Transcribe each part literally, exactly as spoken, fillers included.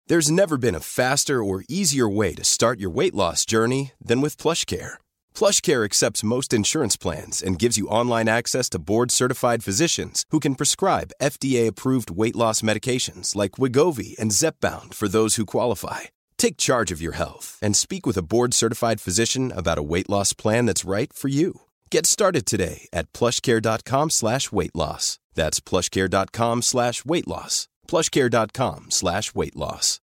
There's never been a faster or easier way to start your weight loss journey than with PlushCare. PlushCare accepts most insurance plans and gives you online access to board-certified physicians who can prescribe F D A-approved weight loss medications like Wegovy and Zepbound for those who qualify. Take charge of your health and speak with a board-certified physician about a weight loss plan that's right for you. Get started today at plushcare.com slash weight loss. That's plushcare.com slash weight loss. plushcare.com slash weight loss.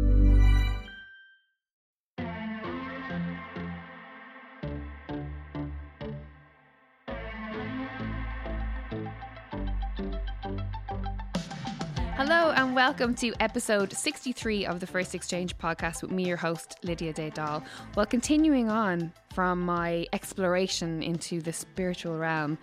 Hello and welcome to episode sixty-three of the First Exchange podcast with me, your host, Lydia Day-Dahl. Well, continuing on from my exploration into the spiritual realm,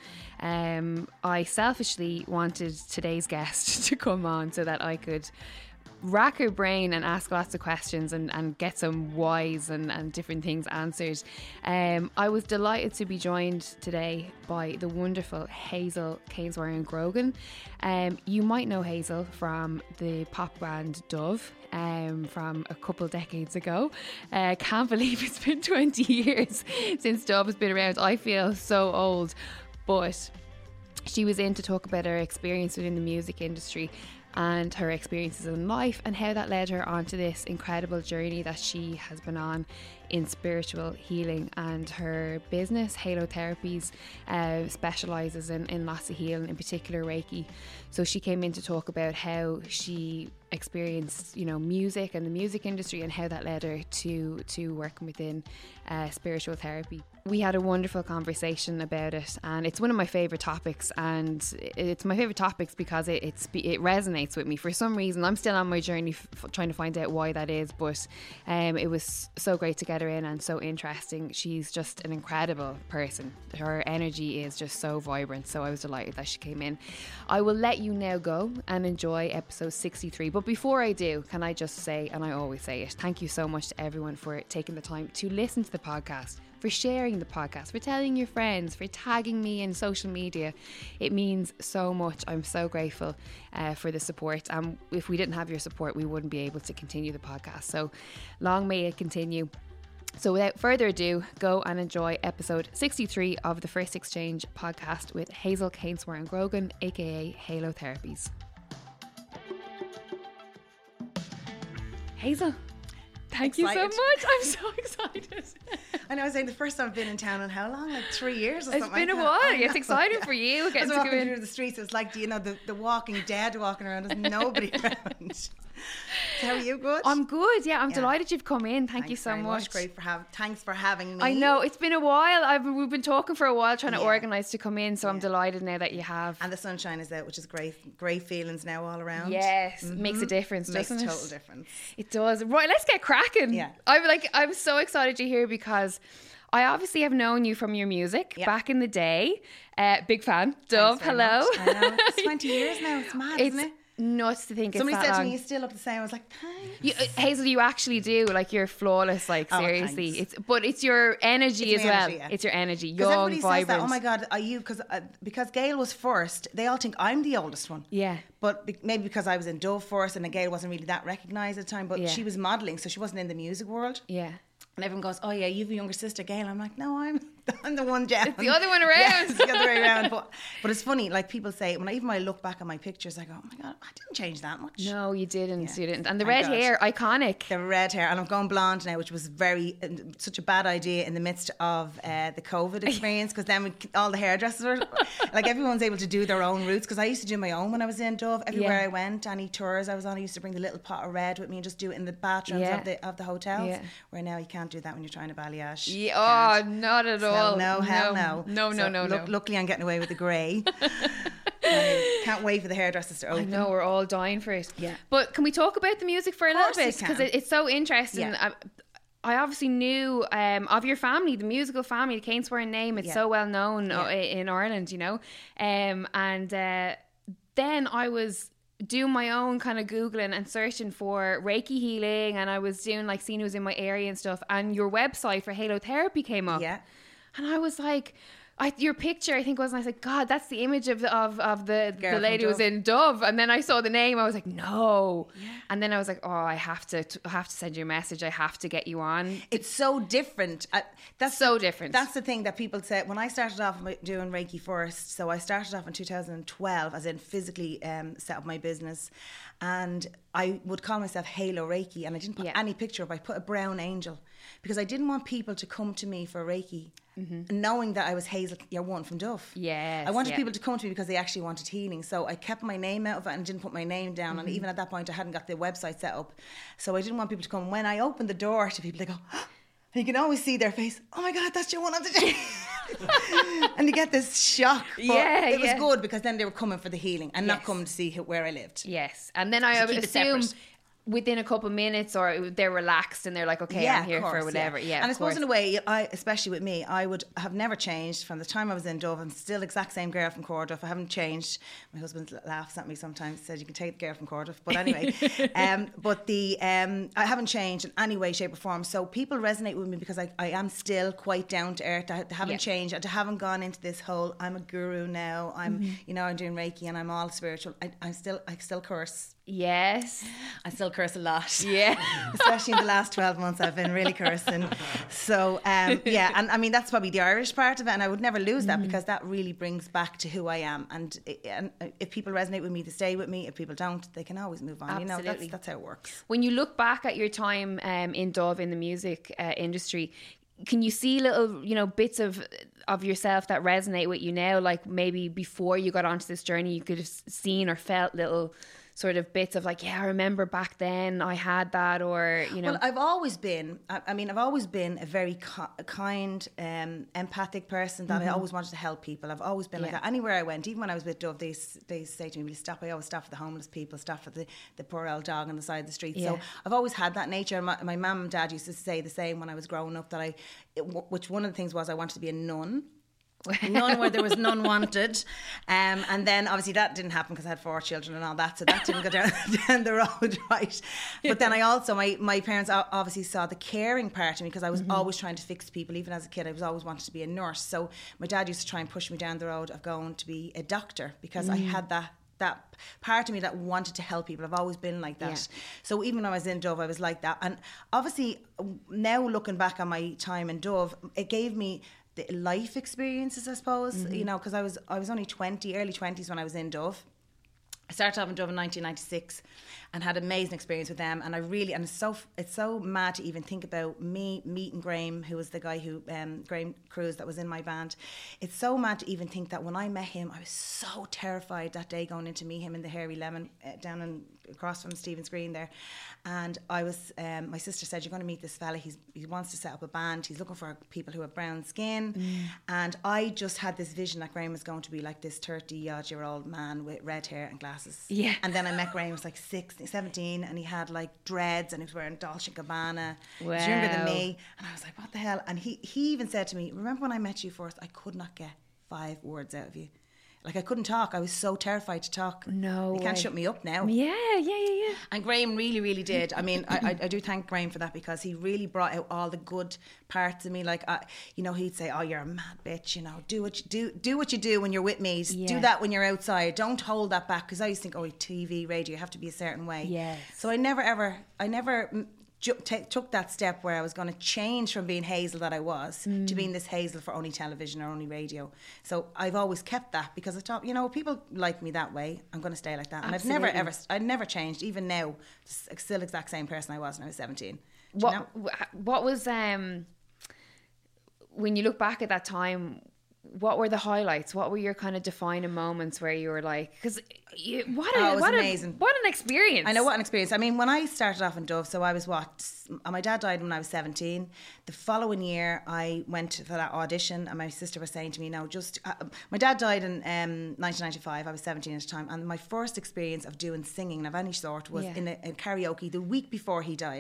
um, I selfishly wanted today's guest to come on so that I could rack her brain and ask lots of questions and, and get some whys and, and different things answered. Um, I was delighted to be joined today by the wonderful Hazel Caneswaran Grogan. Um, you might know Hazel from the pop band Dove um, from a couple decades ago. Uh, can't believe it's been twenty years since Dove has been around. I feel so old, but she was in to talk about her experience within the music industry and her experiences in life and how that led her onto this incredible journey that she has been on in spiritual healing. And her business, Halo Therapies, uh, specialises in, in lots of healing, in particular Reiki. So she came in to talk about how she experienced, you know, music and the music industry and how that led her to to working within uh, spiritual therapy. We had a wonderful conversation about it, and it's one of my favourite topics, and it's my favourite topics because it it's, it resonates with me for some reason. I'm still on my journey f- trying to find out why that is, but um, it was so great to get her in and so interesting. She's just an incredible person. Her energy is just so vibrant, so I was delighted that she came in. I will let you now go and enjoy episode sixty-three, but before I do, can I just say, and I always say it, thank you so much to everyone for taking the time to listen to the podcast, for sharing the podcast, for telling your friends, for tagging me in social media. It means so much. I'm so grateful uh, for the support. And if we didn't have your support, we wouldn't be able to continue the podcast. So long may it continue. So without further ado, go and enjoy episode sixty-three of the First Exchange podcast with Hazel Caneswaran Grogan, aka Halo Therapies. Hazel, thank excited. you so much. I'm so excited. I know, I was saying the first time I've been in town in how long? Like three years or it's something. It's been like a while. that. It's exciting yeah. for you. I Getting was to walking go through in. the streets. It was like, you know, the, the walking dead walking around. There's nobody around. So how are you? Good? I'm good. Yeah, I'm Yeah. delighted you've come in. Thank Thanks you so very much. Great for having. Thanks for having me. I know it's been a while. I've we've been talking for a while, trying to Yeah. organise to come in. So I'm Yeah. delighted now that you have. And the sunshine is out, which is great. Great feelings now all around. Yes, Mhm. makes a difference, Makes doesn't a it? total difference. It does. Right, let's get cracking. Yeah. I'm like, I'm so excited to hear because I obviously have known you from your music Yep. back in the day. Uh, big fan. Dove, Thanks very hello. much. I know. It's twenty years now. It's mad, It's isn't it? nuts to think Somebody it's that said long. to me, "You still look the same." I was like, "Thanks." You, uh, Hazel, you actually do. Like, you're flawless. Like, Oh, seriously. thanks. It's but it's your energy It's as my well. energy, yeah. It's your energy. Because Young, everybody vibrant. says that. Oh my God, are you? Because uh, because Gail was first. They all think I'm the oldest one. Yeah. But be- maybe because I was in Dove first, and Gail wasn't really that recognised at the time. But Yeah. she was modelling, so she wasn't in the music world. Yeah. And everyone goes, "Oh yeah, you have a younger sister, Gail." I'm like, "No, I'm I'm the one down." It's the other one around. Yeah, it's the other way around. But but it's funny. Like people say, when I even when I look back at my pictures, I go, "Oh my God, I didn't change that much." No, you didn't. Yeah. You didn't. And the Thank red God. hair, iconic. The red hair, and I'm going blonde now, which was very uh, such a bad idea in the midst of uh, the COVID experience, because then we, all the hairdressers were like, everyone's able to do their own routes. Because I used to do my own when I was in Dove. Everywhere Yeah. I went, any tours I was on, I used to bring the little pot of red with me and just do it in the bathrooms Yeah. of the of the hotels. Yeah. Where now you can't do that when you're trying to balayage. Yeah, Can't. oh, not at So all. no, hell no. No, no, So no, look, no. Luckily, I'm getting away with the grey. I can't wait for the hairdressers to I open. know, we're all dying for it. Yeah. But can we talk about the music for a little course you bit? Because can. it, it's so interesting. Yeah. I, I obviously knew um, of your family, the musical family, the Caneswaran name. It's Yeah. so well known Yeah. uh, in Ireland, you know. Um, and uh, then I was doing my own kind of Googling and searching for Reiki healing, and I was doing like seeing who was in my area and stuff. And your website for Halo Therapy came up. Yeah. And I was like, I, your picture, I think, was, and I was like, God, that's the image of the, of, of the, Girl the lady who from was in Dove. And then I saw the name. I was like, no. Yeah. And then I was like, oh, I have to, I have to send you a message. I have to get you on. It's so different. Uh, that's So the, different. That's the thing that people say. When I started off doing Reiki first, so I started off in two thousand twelve, as in physically um, set up my business. And I would call myself Halo Reiki. And I didn't put Yeah. any picture up. I put a brown angel. Because I didn't want people to come to me for Reiki, mm-hmm. knowing that I was Hazel, your one from Dove. Yes, I wanted yeah. people to come to me because they actually wanted healing. So I kept my name out of it and didn't put my name down. Mm-hmm. And even at that point, I hadn't got the website set up. So I didn't want people to come. When I opened the door to people, they go, oh, and you can always see their face. Oh my God, that's your one on the day. And you get this shock. But Yeah, it was yeah. good because then they were coming for the healing and Yes. not coming to see who, where I lived. Yes. And then I To would keep it assume separate. within a couple of minutes, or they're relaxed and they're like, okay, I'm here of course, for whatever. Yeah, and I of suppose course. in a way, I, especially with me, I would have never changed from the time I was in Dove. I'm still exact same girl from Corduff. I haven't changed. My husband laughs at me sometimes, says you can take the girl from Corduff. But anyway, um, but the um, I haven't changed in any way, shape or form. So people resonate with me because I, I am still quite down to earth. I haven't Yeah. changed. I haven't gone into this whole I'm a guru now. I'm Mm-hmm. you know I'm doing Reiki and I'm all spiritual. I, I still I still curse. Yes. I still curse a lot. Yeah. Especially in the last twelve months, I've been really cursing. So, um, yeah, and I mean, that's probably the Irish part of it. And I would never lose that because that really brings back to who I am. And, it, and if people resonate with me, they stay with me. If people don't, they can always move on. You know, Absolutely. that's, that's how it works. When you look back at your time um, in Dove in the music uh, industry, can you see little, you know, bits of of yourself that resonate with you now? Like maybe before you got onto this journey, you could have seen or felt little sort of bits of like, yeah, I remember back then I had that, or, you know. Well, I've always been, I, I mean, I've always been a very ki- kind, um, empathic person that Mm-hmm. I always wanted to help people. I've always been like Yeah. that. Anywhere I went, even when I was with Dove, they, s- they say to me, will you stop? I always stop for the homeless people, stop for the, the poor old dog on the side of the street. Yeah. So I've always had that nature. My, my mum and dad used to say the same when I was growing up, that I, it, which one of the things was I wanted to be a nun. None where there was none wanted, um, and then obviously that didn't happen because I had four children and all that, so that didn't go down, down the road, right? But then I also, my, my parents o- obviously saw the caring part of me because I was Mm-hmm. always trying to fix people. Even as a kid, I was always wanted to be a nurse. So my dad used to try and push me down the road of going to be a doctor because Mm. I had that that part of me that wanted to help people. I've always been like that. Yeah. So even when I was in Dove, I was like that. And obviously now looking back on my time in Dove, it gave me the life experiences, I suppose, Mm-hmm. you know, because I was I was only twenty, early twenties when I was in Dove. I started off in Dove in nineteen ninety-six and had an amazing experience with them. And I really, and it's so it's so mad to even think about me meeting Graham, who was the guy who, um, Graham Cruz, that was in my band. It's so mad to even think that when I met him, I was so terrified that day going in to meet him in the Hairy Lemon uh, down in, across from Stephen's Green there. And I was, um, my sister said, you're going to meet this fella. He's, he wants to set up a band. He's looking for people who have brown skin. Mm. And I just had this vision that Graham was going to be like this thirty-odd-year-old man with red hair and glasses. Yeah. And then I met Graham, he was like sixteen, seventeen, and he had like dreads and he was wearing Dolce and Gabbana. He was younger than Wow. me. And I was like, what the hell? And he, he even said to me, remember when I met you first, I could not get five words out of you. Like I couldn't talk. I was so terrified to talk. No You can't way. shut me up now. Yeah, yeah, yeah, yeah. And Graham really, really did. I mean, I, I, I do thank Graham for that because he really brought out all the good parts of me. Like, I, you know, he'd say, "Oh, you're a mad bitch. You know, do what you do. Do what you do when you're with me. Yeah. Do that when you're outside. Don't hold that back." Because I used to think, "Oh, T V, radio, you have to be a certain way." Yes. So I never ever, I never. mm, ju- t- took that step where I was going to change from being Hazel that I was Mm. to being this Hazel for only television or only radio. So I've always kept that because I thought, you know, people like me that way. I'm going to stay like that. And Absolutely. I've never ever, I've never changed. Even now, s- still exact same person I was when I was seventeen. Do you What know? wh- what was um when you look back at that time? What were the highlights? What were your kind of defining moments where you were like, because what a Oh, it was what amazing. a what an experience! I know, what an experience. I mean, when I started off in Dove, so I was what, my dad died when I was seventeen. The following year, I went for that audition, and my sister was saying to me, "No, just." Uh, my dad died in um, nineteen ninety-five. I was seventeen at the time, and my first experience of doing singing of any sort was Yeah. in a, a karaoke the week before he died.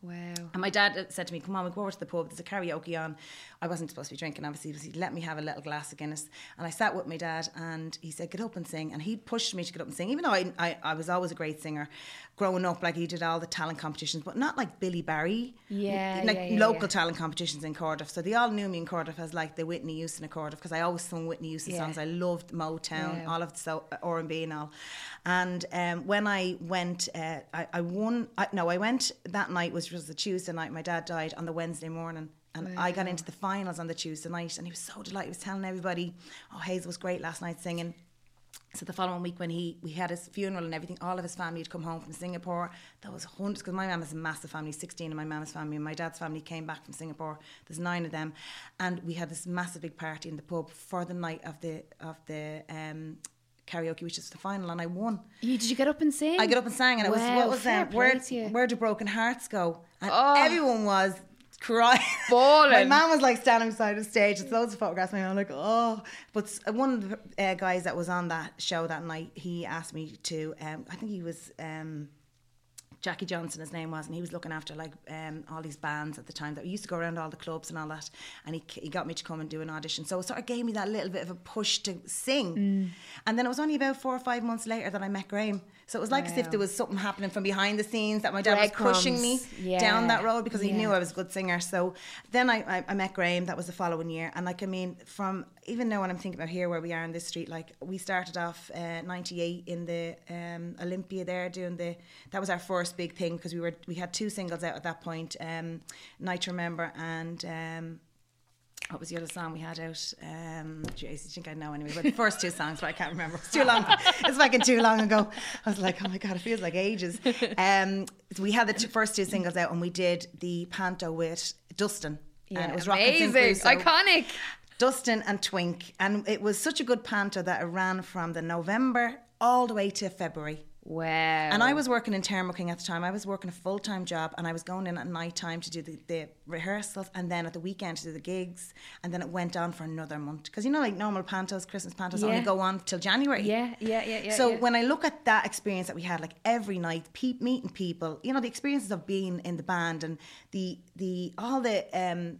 Wow. And my dad said to me, come on, we'll go over to the pub. There's a karaoke on. I wasn't supposed to be drinking, obviously. He let me have a little glass of Guinness. And I sat with my dad and he said, get up and sing. And he pushed me to get up and sing, even though I, I, I was always a great singer. Growing up, like he did all the talent competitions, but not like Billy Barry. Yeah, Like yeah, yeah, local yeah. talent competitions in Cardiff. So they all knew me in Cardiff as like the Whitney Houston of Cardiff, because I always sung Whitney Houston Yeah. songs. I loved Motown, Wow. all of the so, R and B and all. And um, when I went, uh, I, I won, I, no, I went that night, which was the Tuesday night. My dad died on the Wednesday morning. And I got into the finals on the Tuesday night, and he was so delighted. He was telling everybody, oh, Hazel was great last night singing. So the following week when he we had his funeral and everything, all of his family had come home from Singapore. There was hundreds, because my mum has a massive family, sixteen of my mum's family, and my dad's family came back from Singapore. There's nine of them, and we had this massive big party in the pub for the night of the of the um, karaoke, which is the final, and I won. You, did you get up and sing? I got up and sang, and it was Wow, what was fair that? Where play to you. where do broken hearts go? And Oh. everyone was crying. Bawling. My mum was like standing beside the stage. It's loads of photographs. And I'm like, oh. But s- one of the uh, guys that was on that show that night, he asked me to. Um, I think he was. Um, Jackie Johnson, his name was, and he was looking after like um, all these bands at the time that we used to go around all the clubs and all that, and he he got me to come and do an audition. So it sort of gave me that little bit of a push to sing. Mm. And then it was only about four or five months later that I met Graham. So it was like as if Wow. there was something happening from behind the scenes, that my dad was pushing me Breadcrumbs. Yeah. down that road, because he Yeah. knew I was a good singer. So then I, I, I met Graham. That was the following year. And like, I mean, from even now when I'm thinking about here where we are in this street, like we started off uh, ninety-eight in the um, Olympia there doing the, that was our first big thing, because we were we had two singles out at that point, um, Night to Remember and um, what was the other song we had out? Um, geez, I think I know anyway. But the first two songs, but I can't remember. It's too long. It's fucking too long ago. I was like, oh my God, it feels like ages. Um, so we had the two, first two singles out, and we did the panto with Dustin. Yeah, and it was amazing, Robinson Crusoe. iconic. Dustin and Twink. And it was such a good panto that it ran from the November all the way to February. Wow. And I was working in Termooking at the time. I was working a full-time job, and I was going in at night time to do the, the rehearsals, and then at the weekend to do the gigs, and then it went on for another month. Because you know, like normal pantos, Christmas pantos Yeah. only go on till January. Yeah, yeah, yeah, yeah. So yeah. when I look at that experience that we had, like every night, pe- meeting people, you know, the experiences of being in the band and the the all the um,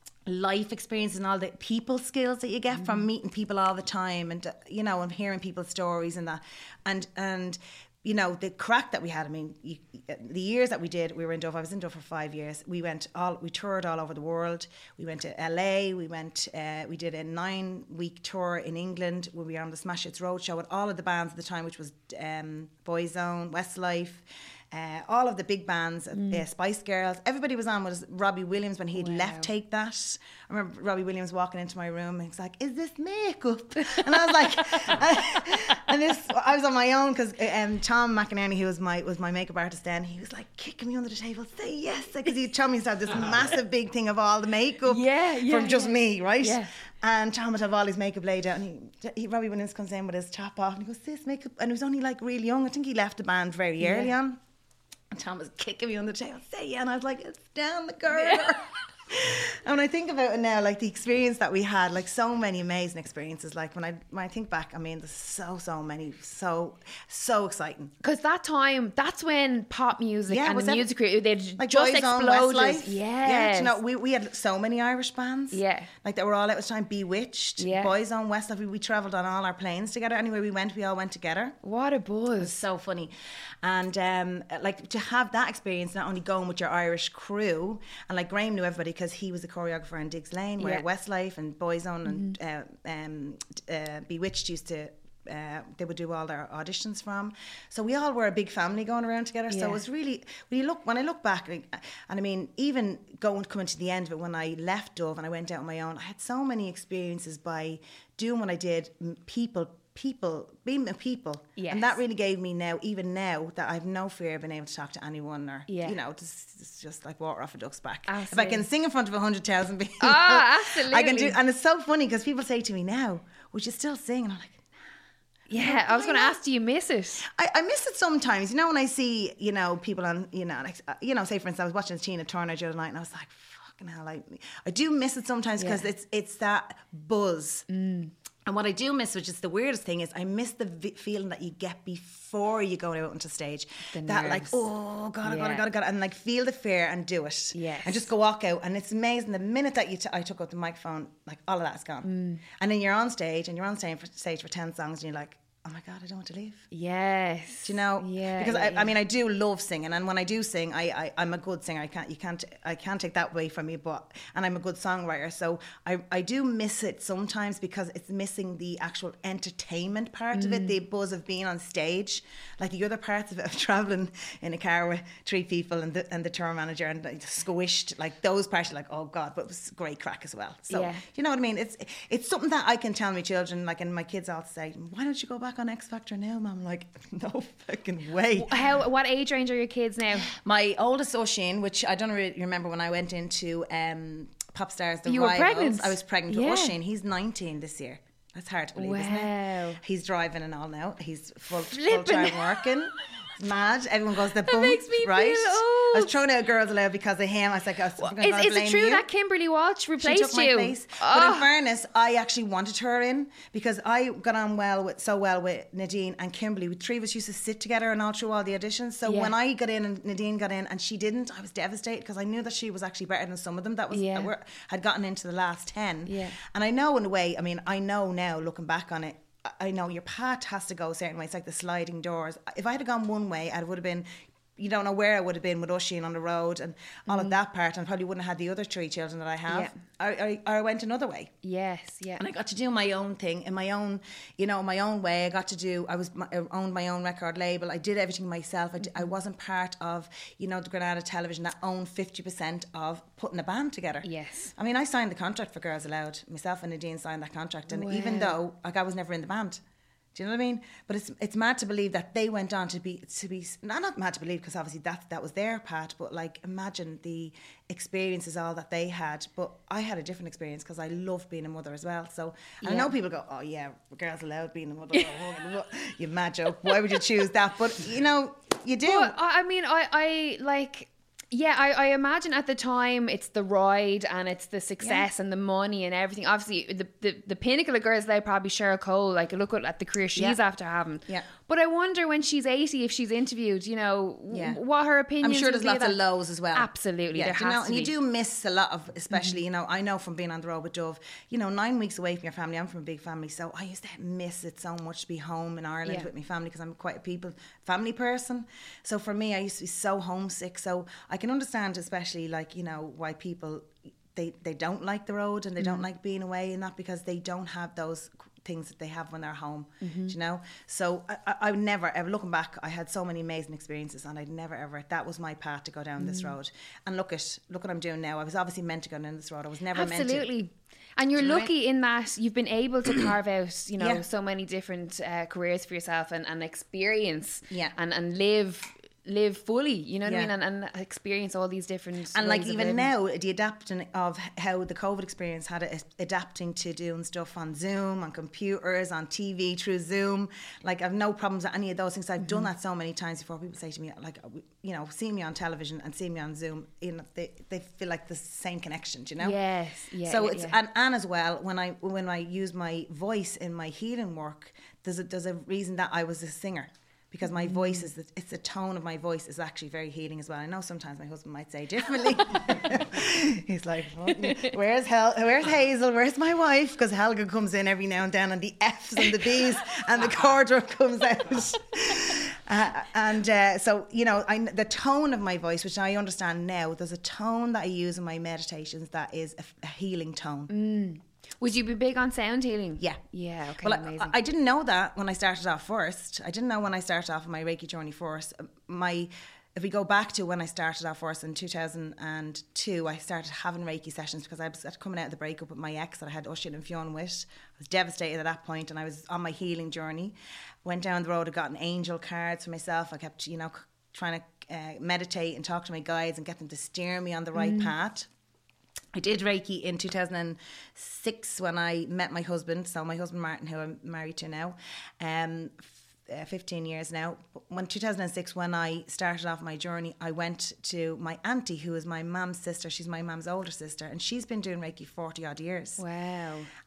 life experiences and all the people skills that you get mm. from meeting people all the time, and uh, you know, and hearing people's stories and that, and and you know, the crack that we had. I mean, you, the years that we did, we were in Duff. I was in Duff for five years. We went all, we toured all over the world. We went to L A. We went, uh, we did a nine-week tour in England where we were on the Smash Hits Roadshow with all of the bands at the time, which was um, Boyzone, Westlife. Uh, all of the big bands, mm. uh, Spice Girls, everybody was on. Was Robbie Williams when he'd wow. left Take That. I remember Robbie Williams walking into my room and he's like, "Is this makeup?" And I was like, and this, I was on my own because um, Tom McInerney, who was my was my makeup artist then, he was like kicking me under the table, "Say yes," because he told me to have this massive big thing of all the makeup, yeah, yeah, from just yeah. me, right? Yeah. And Tom would have all his makeup laid out, and he, he Robbie Williams comes in with his top off, and he goes, "This makeup," and he was only like really young. I think he left the band very yeah. early on. And Tom was kicking me on the table, "Say yeah," and I was like, "It's down the corridor." And when I think about it now, like the experience that we had, like so many amazing experiences. Like when I when I think back, I mean, there's so so many, so so exciting. Because that time, that's when pop music Yeah, and was the that- music career, they Like just Boyzone, exploded. Westlife. Yes. Yeah, do you know, we, we had so many Irish bands. Yeah. Like that were all at the time. Bewitched, Yeah. Boyzone, Westlife. We, we travelled on all our planes together. Anywhere we went, we all went together. What a buzz. So funny. And um, like to have that experience, not only going with your Irish crew, and like Graham knew everybody because he was the choreographer in Diggs Lane, where Yeah. Westlife and Boyzone and uh, um, uh, Bewitched used to, uh, they would do all their auditions from. So we all were a big family going around together. Yeah. So it was really, when you look, when I look back, like, and I mean, even going coming to the end of it, when I left Dove and I went out on my own, I had so many experiences by doing what I did. m- People. People, being with people, Yes. and that really gave me now, even now, that I've no fear of being able to talk to anyone, or Yeah. you know, it's, it's just like water off a duck's back. Absolutely. If I can sing in front of a hundred thousand people, Ah, I can do. absolutely. And it's so funny because people say to me now, "Would you still sing?" And I'm like, Yeah, I was Why going to not? ask, do you miss it? I, I miss it sometimes. You know, when I see, you know, people on, you know, like, uh, you know, say for instance, I was watching Tina Turner the other night, and I was like, "Fucking hell!" I, I do miss it sometimes because Yeah. it's it's that buzz. Mm. And what I do miss, which is the weirdest thing, is I miss the v- feeling that you get before you go out onto stage. The that nerves. like, oh God, I Yeah. gotta, gotta, gotta, and like feel the fear and do it. Yes. And just go walk out. And it's amazing. The minute that you t- I took out the microphone, like all of that's gone. Mm. And then you're on stage and you're on stage for, stage for ten songs and you're like, oh my God, I don't want to leave. Yes. Do you know? Yeah. Because yeah, I, yeah. I mean, I do love singing, and when I do sing, I, I I'm a good singer. I can't, you can't, I can't take that away from me. But and I'm a good songwriter, so I, I do miss it sometimes because it's missing the actual entertainment part Mm. of it, the buzz of being on stage, like the other parts of it, of traveling in a car with three people and the and the tour manager and like, squished, like those parts, are like oh God, but it was great crack as well. So Yeah. you know what I mean? It's it's something that I can tell my children, like, and my kids all say, why don't you go back on X Factor now, Mum? I'm like, no fucking way. How? What age range are your kids now? My oldest Oisin, which I don't really remember when I went into um, Pop Stars, the You were Rivals. pregnant? I was pregnant Yeah. with Oisin. He's nineteen this year. That's hard to believe, isn't Wow. it? He's driving and all now. He's full, Flippin'. full-time working. Mad. Everyone goes, the bump, makes me right? feel I was old. throwing out Girls Aloud because of him. I was like, I was Well, gonna is, is blame it true you. that Kimberly Walsh She replaced took my you? place. But Oh. in fairness, I actually wanted her in because I got on well with so well with Nadine and Kimberly. We three of us used to sit together and all through all the auditions. So Yeah. when I got in and Nadine got in and she didn't, I was devastated because I knew that she was actually better than some of them that was Yeah. that were, had gotten into the last ten. Yeah. And I know in a way, I mean, I know now looking back on it, I- I know your path has to go a certain way. It's like the sliding doors. If I had gone one way, I would have been. You don't know where I would have been with Oisin on the road and all of that part, and probably wouldn't have had the other three children that I have. Yeah. I, I, I went another way. Yes, yeah. And I got to do my own thing in my own, you know, my own way. I got to do, I was, I owned my own record label. I did everything myself. I, d- I wasn't part of, you know, the Granada Television that owned fifty percent of putting a band together. Yes. I mean, I signed the contract for Girls Aloud. Myself and Nadine signed that contract. And Wow. even though, like, I was never in the band. Do you know what I mean? But it's it's mad to believe that they went on to be to be not not mad to believe because obviously that that was their part. But like imagine the experiences all that they had. But I had a different experience because I loved being a mother as well. So and I Yeah. know people go, oh yeah, Girls Aloud being a mother. You mad joke. Why would you choose that? But you know you do. Well, I I mean, I, I like, yeah, I, I imagine at the time it's the ride and it's the success and the money and everything. Obviously, the, the, the pinnacle of Girls Aloud probably Cheryl Cole. Like, look at, at the career she's Yeah. after having. Yeah. But I wonder when she's eighty, if she's interviewed, you know, w- Yeah. what her opinion. I'm sure there's lots of lows as well. Absolutely, Yeah, there do you has know, to and you be. do miss a lot of, especially, you know, I know from being on the road with Dove, you know, nine weeks away from your family. I'm from a big family, so I used to miss it so much to be home in Ireland Yeah. with my family because I'm quite a people, family person. So for me, I used to be so homesick. So I can understand, especially like, you know, why people, they, they don't like the road and they don't like being away and that because they don't have those things that they have when they're home, do you know? So I, I, I would never, ever, looking back, I had so many amazing experiences and I'd never ever, that was my path to go down this road. And look at, look what I'm doing now. I was obviously meant to go down this road. I was never meant to. Absolutely. And you're Do you know what I lucky in that you've been able to carve out, you know, Yeah. so many different uh, careers for yourself and, and experience Yeah. and, and live live fully, you know what Yeah. I mean? And, and experience all these different And like ways of even living. now, the adapting of how the COVID experience had it adapting to doing stuff on Zoom, on computers, on T V through Zoom. Like I've no problems with any of those things. I've done that so many times before. People say to me, like, you know, seeing me on television and seeing me on Zoom, you know, they, they feel like the same connection, do you know? Yes, yeah. So yeah, it's yeah. and, and as well when I when I use my voice in my healing work, there's a there's a reason that I was a singer. Because my voice is, the, it's the tone of my voice is actually very healing as well. I know sometimes my husband might say differently. He's like, well, where's Hel- where's Hazel? Where's my wife? Because Helga comes in every now and then and the F's and the B's and the chord comes out. Uh, and uh, so, you know, I, the tone of my voice, which I understand now, there's a tone that I use in my meditations that is a, a healing tone. Mm. Would you be big on sound healing? Yeah. Yeah, okay, Well, amazing. I, I didn't know that when I started off first. I didn't know when I started off on my Reiki journey first. My, if we go back to when I started off first in two thousand two, I started having Reiki sessions because I was coming out of the breakup with my ex that I had Oisin and Fionn with. I was devastated at that point and I was on my healing journey. Went down the road, I got an angel cards for myself. I kept, you know, trying to uh, meditate and talk to my guides and get them to steer me on the right mm. path. I did Reiki in two thousand six when I met my husband. So my husband Martin, who I'm married to now, um, f- uh, fifteen years now. When two thousand six, when I started off my journey, I went to my auntie, who is my mum's sister. She's my mum's older sister, and she's been doing Reiki forty odd years. Wow. And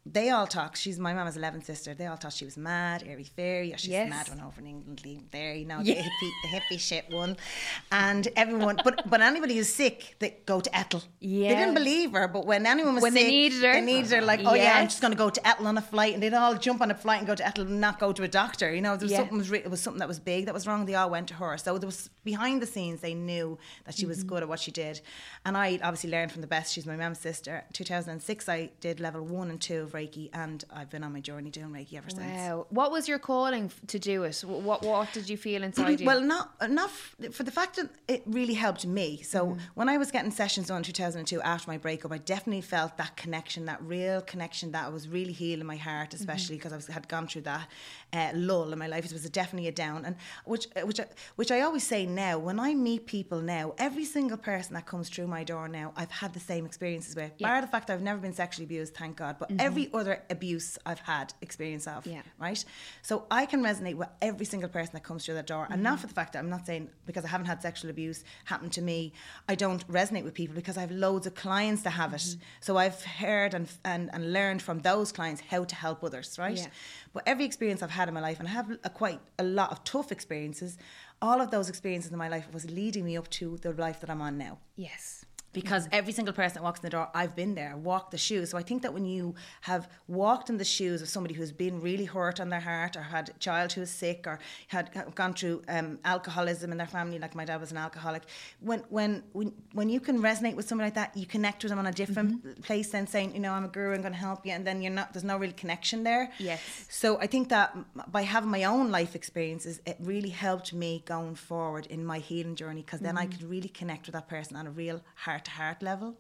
they all talk. She's my mama's eleventh sister. They all thought she was mad, airy fairy. Yeah, she's Yes. mad one over in England, leaving there, you know, Yeah. the hippie, the hippie shit one. And everyone, but but anybody who's sick, they go to Ethel. Yeah. They didn't believe her, but when anyone was When they sick, needed her. they needed her. Like, oh yeah, I'm Yes. just going to go to Ethel on a flight, and they'd all jump on a flight and go to Ethel and not go to a doctor. You know, there was Yeah. something was re- it was something that was big that was wrong. They all went to her. So there was behind the scenes, they knew that she was Mm-hmm. good at what she did, and I obviously learned from the best. She's my mum's sister. two thousand six, I did level one and two of Reiki, and I've been on my journey doing Reiki ever since. Wow. What was your calling f- to do it? Wh- What What did you feel inside you? Well, not not f- for the fact that it really helped me. So Mm-hmm. when I was getting sessions done in two thousand two after my breakup, I definitely felt that connection, that real connection that was really healing my heart, especially because Mm-hmm. I was, had gone through that uh, lull in my life. It was definitely a down, and which which I, which I always say now. When I meet people now, every single person that comes through my door now, I've had the same experiences with. Yeah. Bar the fact I've never been sexually abused, thank God, but every other abuse I've had experience of. Yeah. Right? So I can resonate with every single person that comes through that door. And not for the fact that I'm not saying because I haven't had sexual abuse happen to me, I don't resonate with people, because I have loads of clients that have it. So I've heard and, and, and learned from those clients how to help others, right? Yeah. But every experience I've had in my life, and I have a, quite a lot of tough experiences, all of those experiences in my life was leading me up to the life that I'm on now. yes. Because every single person that walks in the door, I've been there, walked the shoes. So I think that when you have walked in the shoes of somebody who's been really hurt on their heart, or had a child who is sick, or had gone through um, alcoholism in their family, like my dad was an alcoholic, when when when when you can resonate with somebody like that, you connect with them on a different mm-hmm. place than saying, you know, I'm a guru, I'm going to help you, and then you're not. There's no real connection there. Yes. So I think that by having my own life experiences, it really helped me going forward in my healing journey, because then I could really connect with that person on a real heart-to-heart level.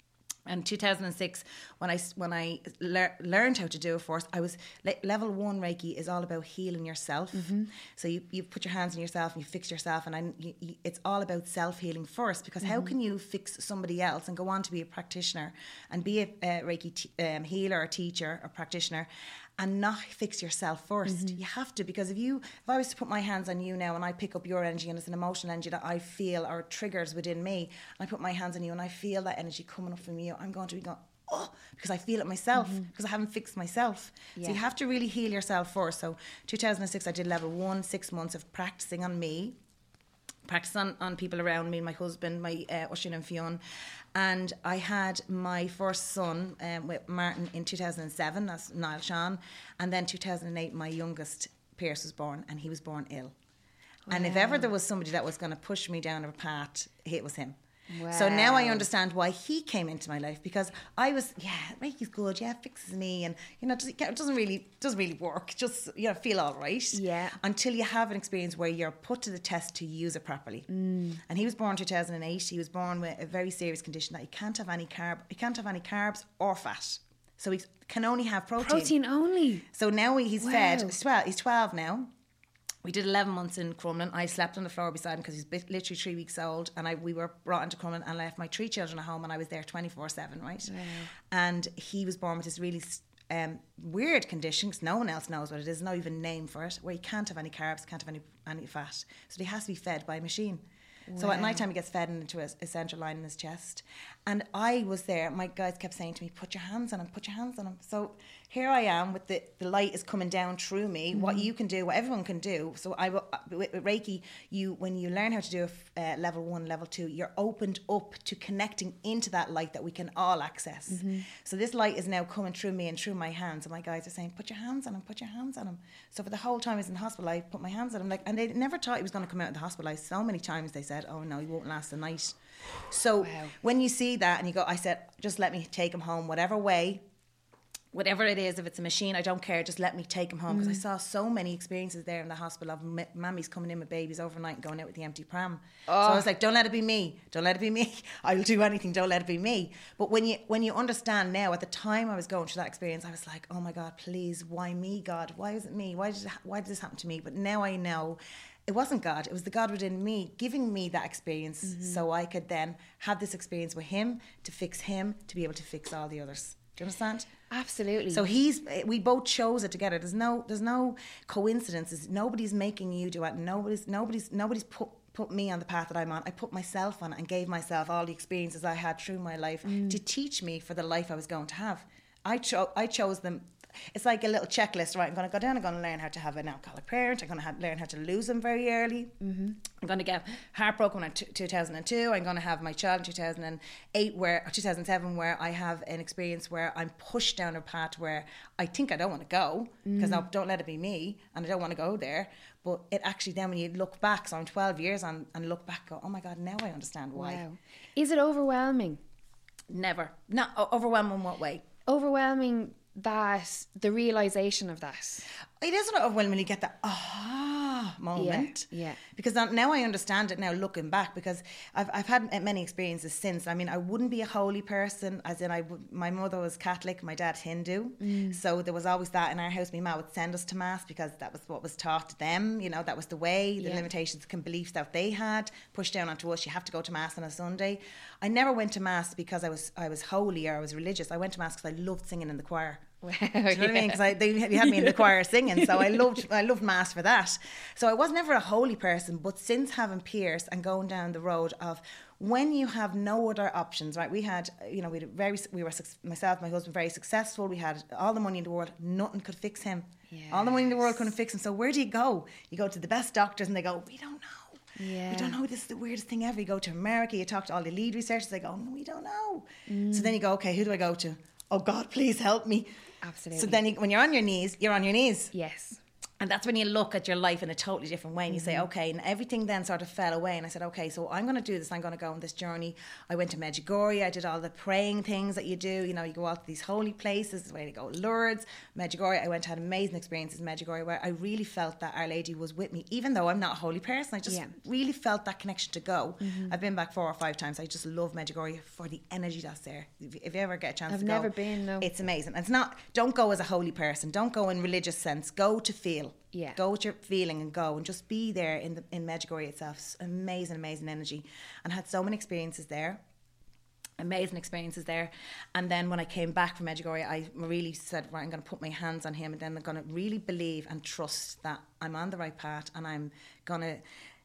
And two thousand six, when I when I lear, learned how to do it first, I was le- level one Reiki is all about healing yourself. Mm-hmm. So you, you put your hands on yourself and you fix yourself, and I, you, you, it's all about self healing first. Because mm-hmm. how can you fix somebody else and go on to be a practitioner and be a, a Reiki t- um, healer or teacher or practitioner, and not fix yourself first? Mm-hmm. You have to, because if you, if I was to put my hands on you now and I pick up your energy, and it's an emotional energy that I feel or triggers within me, and I put my hands on you and I feel that energy coming up from you, I'm going to be going, oh, because I feel it myself, mm-hmm. because I haven't fixed myself. Yeah. So you have to really heal yourself first. So two thousand six, I did level one, six months of practicing on me, practice on, on people around me, my husband, my uh, Oisin and Fionn. And I had my first son um, with Martin in two thousand seven, that's Niall Sean. And then two thousand eight, my youngest, Pierce, was born, and he was born ill. Wow. And if ever there was somebody that was going to push me down a path, it was him. Wow. So now I understand why he came into my life, because I was, yeah, Reiki's good, yeah, it fixes me, and you know, it doesn't really doesn't really work. Just, you know, feel all right. Yeah. Until you have an experience where you're put to the test to use it properly. Mm. And he was born two thousand eight. He was born with a very serious condition that he can't have any carb, he can't have any carbs or fat. So he can only have protein. Protein only. So now he's wow. fed. He's twelve. He's twelve now. We did eleven months in Crumlin. I slept on the floor beside him because he's literally three weeks old. And I we were brought into Crumlin and left my three children at home, and I was there twenty-four seven, right? Wow. And he was born with this really um, weird condition, because no one else knows what it is, no even name for it, where he can't have any carbs, can't have any, any fat. So he has to be fed by a machine. Wow. So at night time he gets fed into a, a central line in his chest. And I was there, my guys kept saying to me, put your hands on him, put your hands on him. So here I am with the, the light is coming down through me, mm-hmm. what you can do, what everyone can do. So I, with, with Reiki, you when you learn how to do a uh, level one, level two, you're opened up to connecting into that light that we can all access. Mm-hmm. So this light is now coming through me and through my hands. And my guys are saying, put your hands on him, put your hands on him. So for the whole time I was in the hospital, I put my hands on him. Like, and they never thought he was going to come out of the hospital. I, so many times they said, oh no, he won't last the night. So wow. when you see that and you go, I said, just let me take him home, whatever way, whatever it is, if it's a machine, I don't care, just let me take him home. Because mm. I saw so many experiences there in the hospital of m- mammies coming in with babies overnight and going out with the empty pram. Oh. So I was like, don't let it be me, don't let it be me. I'll do anything, don't let it be me. But when you when you understand now, at the time I was going through that experience, I was like, oh my God, please, why me, God? Why is it me? Why did it, why did this happen to me? But now I know it wasn't God, it was the God within me giving me that experience, mm-hmm. so I could then have this experience with him to fix him, to be able to fix all the others. Do you understand? Absolutely. So he's, we both chose it together. There's no, there's no coincidences. Nobody's making you do it. Nobody's, nobody's, nobody's put put me on the path that I'm on. I put myself on it and gave myself all the experiences I had through my life mm. to teach me for the life I was going to have. I chose I chose them. It's like a little checklist, right? I'm going to go down, I'm going to learn how to have an alcoholic parent, I'm going to have, learn how to lose them very early. Mm-hmm. I'm going to get heartbroken in t- two thousand two. I'm going to have my child in two thousand eight, where, or two thousand seven, where I have an experience where I'm pushed down a path where I think I don't want to go, because mm. I don't let it be me, and I don't want to go there. But it actually, then when you look back, so I'm twelve years on, and look back, go, oh my God, now I understand why. Wow. Is it overwhelming? Never. Not overwhelming in what way? Overwhelming that, the realisation of that. It isn't overwhelming when you get that aha moment. Yeah, yeah. Because now I understand it now looking back, because I've I've had many experiences since. I mean, I wouldn't be a holy person, as in I would, my mother was Catholic, my dad's Hindu. Mm. So there was always that in our house. My mum would send us to Mass because that was what was taught to them. You know, that was the way, the yeah. limitations and beliefs that they had pushed down onto us. You have to go to Mass on a Sunday. I never went to Mass because I was I was holy or I was religious. I went to Mass because I loved singing in the choir. Wow, Do you know yeah. what I mean? Because they, they had me in the choir singing, so I loved I loved Mass for that. So I was never a holy person, but since having Pierce and going down the road of when you have no other options, right? We had, you know, we had very we were myself, my husband, very successful. We had all the money in the world, nothing could fix him. Yes. All the money in the world couldn't fix him. So where do you go? You go to the best doctors, and they go, we don't know. Yeah. We don't know. This is the weirdest thing ever. You go to America, you talk to all the lead researchers, they go, no, we don't know. Mm. So then you go, okay, who do I go to? Oh God, please help me. Absolutely. So then you, when you're on your knees, you're on your knees. Yes. And that's when you look at your life in a totally different way, and you mm-hmm. say, okay, and everything then sort of fell away. And I said, okay, so I'm going to do this. I'm going to go on this journey. I went to Medjugorje. I did all the praying things that you do. You know, you go out to these holy places, where you go, Lourdes, Medjugorje. I went to had amazing experiences in Medjugorje, where I really felt that Our Lady was with me, even though I'm not a holy person. I just yeah. really felt that connection to go. Mm-hmm. I've been back four or five times. I just love Medjugorje for the energy that's there. If, if you ever get a chance I've to go. I've never been, no. It's amazing. And it's not, don't go as a holy person. Don't go in religious sense. Go to feel. Yeah. Go with your feeling and go and just be there in the in Medjugorje itself. It's amazing, amazing energy. And I had so many experiences there. Amazing experiences there. And then when I came back from Medjugorje, I really said, right, I'm going to put my hands on him, and then I'm going to really believe and trust that I'm on the right path, and I'm going to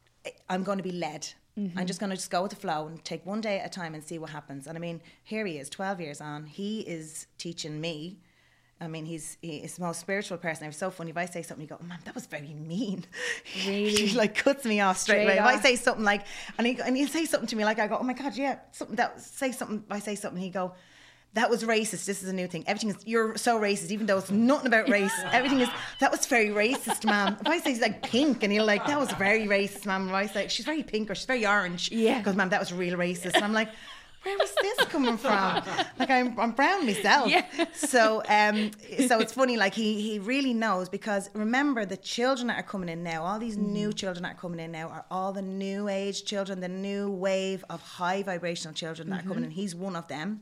I'm going to be led. Mm-hmm. I'm just going to just go with the flow and take one day at a time and see what happens. And I mean, here he is, twelve years on. He is teaching me. I mean, he's he's the most spiritual person. It was so funny. If I say something, you go, "Man, that was very mean." Really, he like cuts me off straight, straight away. Off. If I say something like, and he and he say something to me like, I go, "Oh my God, yeah." Something that say something. If I say something, he go, "That was racist. This is a new thing. Everything is you're so racist, even though it's nothing about race. Everything is that was very racist, ma'am." If I say he's like pink, and he'll like, "That was very racist, ma'am." If I say she's very pink or she's very orange, yeah, because ma'am, that was real racist. And I'm like, where was this coming from? Like I'm, I'm brown myself. Yeah. So, um, so it's funny. Like he, he really knows, because remember the children that are coming in now, all these mm. new children that are coming in now are all the new age children, the new wave of high vibrational children that mm-hmm. are coming in. He's one of them,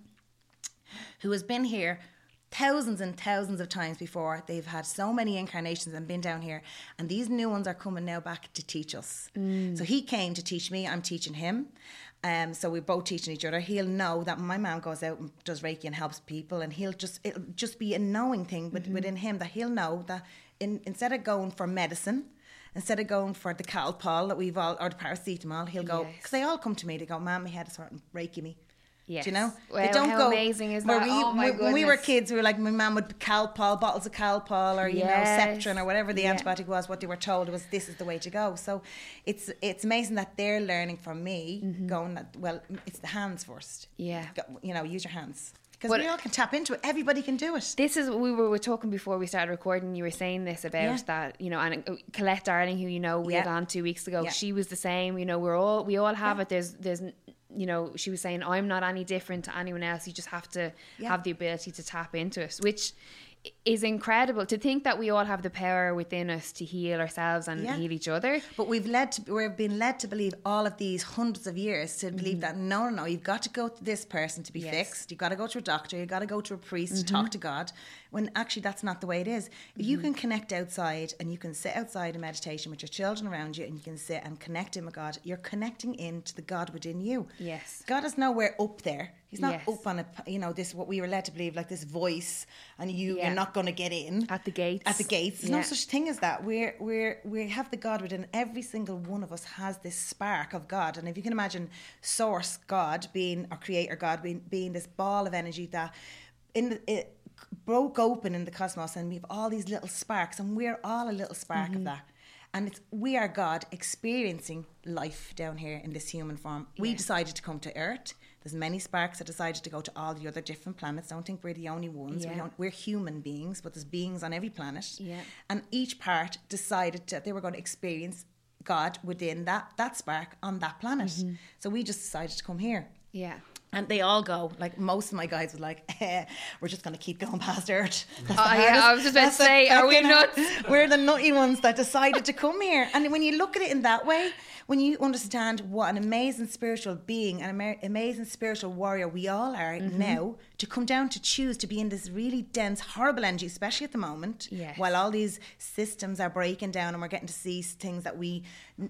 who has been here thousands and thousands of times before. They've had so many incarnations and been down here, and these new ones are coming now back to teach us. Mm. So he came to teach me. I'm teaching him. Um, so we're both teaching each other. He'll know that my mum goes out and does Reiki and helps people, and he'll just it'll just be a knowing thing with, mm-hmm. within him, that he'll know that in, instead of going for medicine, instead of going for the Calpol that we've all, or the paracetamol, he'll go, because yes. they all come to me, they go, "Ma'am, my head is hurting, Reiki me." Yes. Do you know? Well, they don't how go, amazing is that? We, oh my when we were goodness. kids, we were like, my mum would Calpol, bottles of Calpol, or you yes. know, Septrin, or whatever the yeah. antibiotic was. What they were told was, this is the way to go. So it's it's amazing that they're learning from me, mm-hmm. going that, well, it's the hands first. Yeah, go, you know, use your hands. Because we all can tap into it. Everybody can do it. This is, we were, we were talking before we started recording, you were saying this about yeah. that, you know, and Colette Darling, who you know we yeah. had on two weeks ago, yeah. she was the same, you know, we're all, we all have yeah. it. There's, there's, you know, she was saying, I'm not any different to anyone else. You just have to yeah. have the ability to tap into it, which is incredible to think that we all have the power within us to heal ourselves and yeah. heal each other. But we've led to, we've been led to believe all of these hundreds of years to mm-hmm. believe that no, no, no, you've got to go to this person to be yes. fixed. You've got to go to a doctor. You've got to go to a priest mm-hmm. to talk to God. When actually that's not the way it is. If mm-hmm. you can connect outside, and you can sit outside in meditation with your children around you, and you can sit and connect in with God, you're connecting into the God within you. Yes. God is nowhere up there. He's not yes. up on a, you know, this, what we were led to believe, like this voice, and you, yeah. you're not going to get in. At the gates. At the gates. There's yeah. no such thing as that. We're, we're, we have the God within. Every single one of us has this spark of God. And if you can imagine Source God being, or Creator God being, being this ball of energy that, in the, it, broke open in the cosmos, and we have all these little sparks, and we're all a little spark Mm-hmm. of that. And it's we are God experiencing life down here in this human form. We Yeah. decided to come to Earth. There's many sparks that decided to go to all the other different planets. Don't think we're the only ones. Yeah. We don't, we're human beings, but there's beings on every planet. Yeah. And each part decided that they were going to experience God within that, that spark on that planet. Mm-hmm. So we just decided to come here. Yeah. And they all go, like most of my guys were like, eh, we're just going to keep going past Earth. That's Oh, the yeah, hardest- I was just about that's to the say, are we fucking hard- nuts? We're the nutty ones that decided to come here. And when you look at it in that way, when you understand what an amazing spiritual being, an ama- amazing spiritual warrior we all are Mm-hmm. now, to come down to choose to be in this really dense, horrible energy, especially at the moment, Yes. while all these systems are breaking down and we're getting to see things that we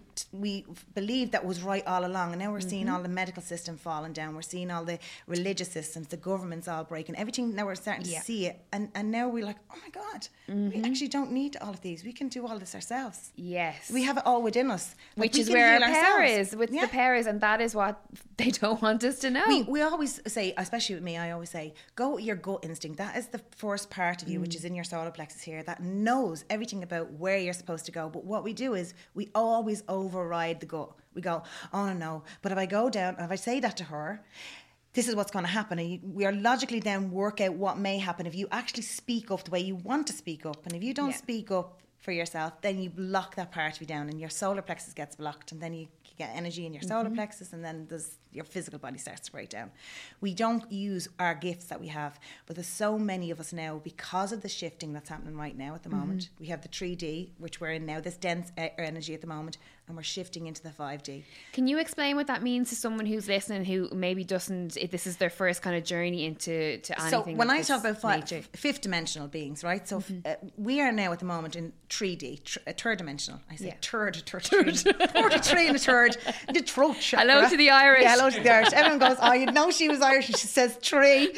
we believed that was right all along, and now we're seeing all the medical system falling down, we're seeing all the religious systems, the government's all breaking, everything. Now we're starting to Yeah. see it, and, and now we're like, oh my God, we actually don't need all of these, we can do all this ourselves. Yes. We have it all within us. Like, Which we is can where our heal power ourselves. is, with Yeah. the power is, and that is what they don't want us to know. We, we always say, especially with me, I always say, go with your gut instinct. That is the first part of you, which is in your solar plexus here, that knows everything about where you're supposed to go. But what we do is we always override the gut. We go, oh, no, no. But if I go down, if I say that to her, this is what's going to happen. And you, we are logically then work out what may happen if you actually speak up the way you want to speak up. And if you don't Yeah. speak up for yourself, then you block that part of you down, and your solar plexus gets blocked, and then you get energy in your solar Mm-hmm. plexus, and then there's your physical body starts to break down. We don't use our gifts that we have, but there's so many of us now because of the shifting that's happening right now at the moment. Mm-hmm. We have the three D, which we're in now, this dense uh, energy at the moment, and we're shifting into the five D. Can you explain what that means to someone who's listening who maybe doesn't, if this is their first kind of journey into to So anything when of I this talk about five, nature? fifth dimensional beings, right? So Mm-hmm. uh, we are now at the moment in three D, tr- uh, third dimensional. I say Yeah. third, third, third, forty-three and a third. The throat chakra. Hello to the Irish. Yeah, hello to the Irish. Everyone goes, oh, you know she was Irish, and she says three.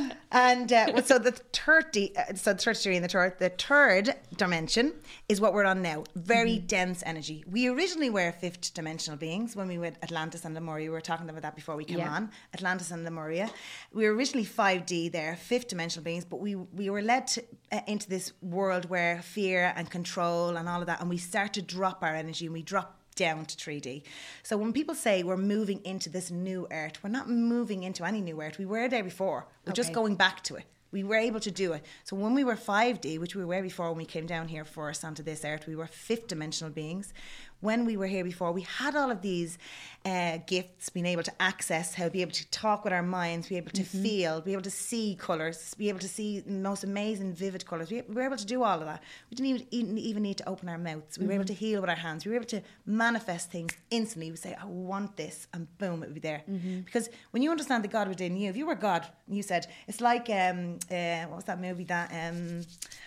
And uh, well, so the thirty, uh, so the thirty-three and the third, the third dimension is what we're on now. Very Mm-hmm. dense energy. We originally were fifth dimensional beings when we were Atlantis and Lemuria. We were talking about that before we came Yeah. on. Atlantis and Lemuria. We were originally five D there, fifth dimensional beings, but we we were led to, uh, into this world where fear and control and all of that, and we start to drop our energy, and we drop down to three D. So when people say we're moving into this new earth, we're not moving into any new earth. We were there before. We're just Okay. going back to it. We were able to do it. So when we were five D, which we were before when we came down here first onto this earth, we were fifth dimensional beings. When we were here before, we had all of these uh, gifts, being able to access, how be able to talk with our minds, be able to Mm-hmm. feel, be able to see colours, be able to see the most amazing, vivid colours. We, we were able to do all of that. We didn't even, even need to open our mouths. We were able Mm-hmm. to heal with our hands. We were able to manifest things instantly. We say, I want this, and boom, it would be there. Mm-hmm. Because when you understand the God within you, if you were God, you said, it's like, um, uh, what was that movie that, um,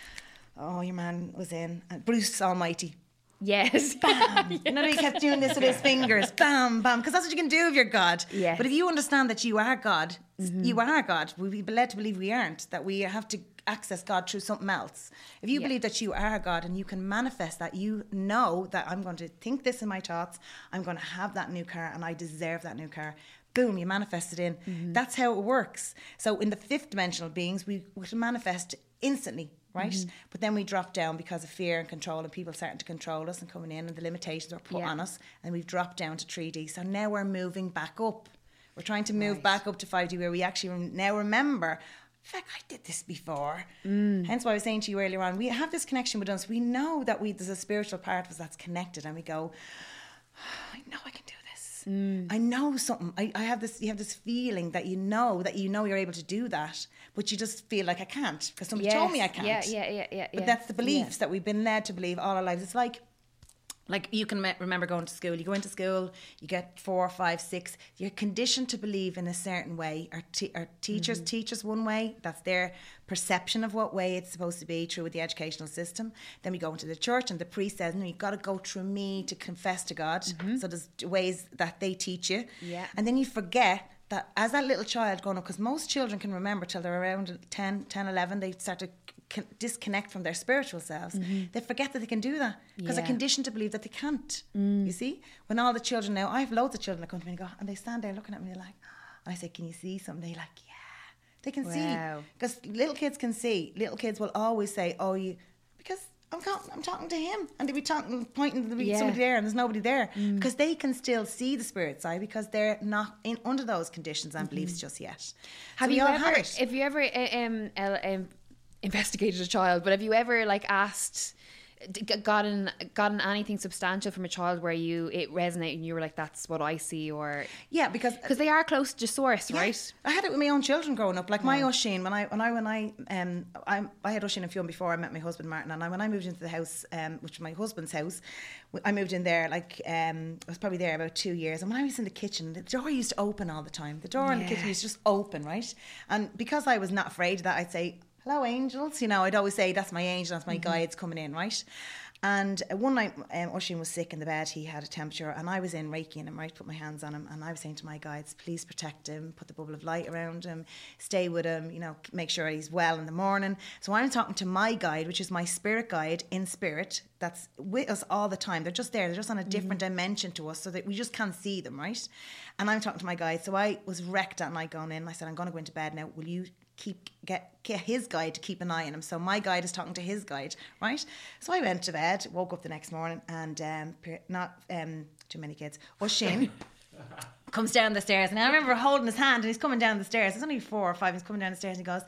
oh, your man was in, uh, Bruce Almighty. Yes. You know, he kept doing this with his fingers, bam, bam, because that's what you can do if you're God. Yes. But if you understand that you are God, Mm-hmm. you are God. We'd be led to believe we aren't, that we have to access God through something else. If you Yeah. believe that you are God and you can manifest that, you know that I'm going to think this in my thoughts, I'm going to have that new car, and I deserve that new car. Boom, you manifest it in. Mm-hmm. That's how it works. So in the fifth dimensional beings, we would manifest instantly. Right, Mm-hmm. but then we drop down because of fear and control, and people starting to control us and coming in, and the limitations are put Yeah. on us, and we've dropped down to three D. So now we're moving back up. We're trying to move Right. back up to five D, where we actually rem- now remember, fuck, I did this before. Mm. Hence why I was saying to you earlier on, we have this connection with us. We know that we there's a spiritual part of us that's connected, and we go, I know I can do this. Mm. I know something. I, I have this. You have this feeling that you know that you know you're able to do that, but you just feel like I can't because somebody Yes. told me I can't. Yeah, yeah, yeah, yeah. But yeah. that's the beliefs Yeah. that we've been led to believe all our lives. It's like, like you can me- remember going to school. You go into school, you get four, five, six. You're conditioned to believe in a certain way. Our, te- our teachers Mm-hmm. teach us one way. That's their perception of what way it's supposed to be through the educational system. Then we go into the church, and the priest says, "No, you've got to go through me to confess to God." So there's ways that they teach you. Mm-hmm. Yeah. And then you forget that as that little child growing up, because most children can remember till they're around ten, ten, eleven, they start to con- disconnect from their spiritual selves. They forget that they can do that because they're Yeah. conditioned to believe that they can't. You see? When all the children now, I have loads of children that come to me and go, and they stand there looking at me like, and I say, can you see something? They're like, yeah. They can Wow. see. Because little kids can see. Little kids will always say, oh, you... Because I'm, talking, I'm talking to him. And they'll be talking, pointing to Yeah. somebody there and there's nobody there. Mm. Because they can still see the spirit side because they're not in under those conditions and mm-hmm. beliefs just yet. Have so you all ever... have it. Have you ever um, uh, um, investigated a child, but have you ever like asked... gotten gotten anything substantial from a child where you it resonated and you were like, that's what I see? Or yeah, because because they are close to source, yeah. right? I had it with my own children growing up. Like yeah. my Oisin, when I when I when I um I I had Oisin and Fionn before I met my husband Martin, and I, when I moved into the house, um which was my husband's house, I moved in there like um I was probably there about two years, and when I was in the kitchen, the door used to open all the time. The door yeah. in the kitchen used to just open, right? And because I was not afraid of that, I'd say, hello angels, you know, I'd always say that's my angel, that's my mm-hmm. guides coming in, right? And one night um, Oisin was sick in the bed, he had a temperature, and I was in Reiki him, right, put my hands on him, and I was saying to my guides, please protect him, put the bubble of light around him, stay with him, you know, make sure he's well in the morning. So I'm talking to my guide, which is my spirit guide in spirit, that's with us all the time. They're just there, they're just on a different mm-hmm. dimension to us, so that we just can't see them, right? And I'm talking to my guide, so I was wrecked that night going in, I said, I'm going to go into bed now, will you keep get, get his guide to keep an eye on him? So my guide is talking to his guide, right? So I went to bed, woke up the next morning, and um, not um, too many kids. Oisin comes down the stairs, and I remember holding his hand, and he's coming down the stairs. It's only four or five. He's coming down the stairs, and he goes,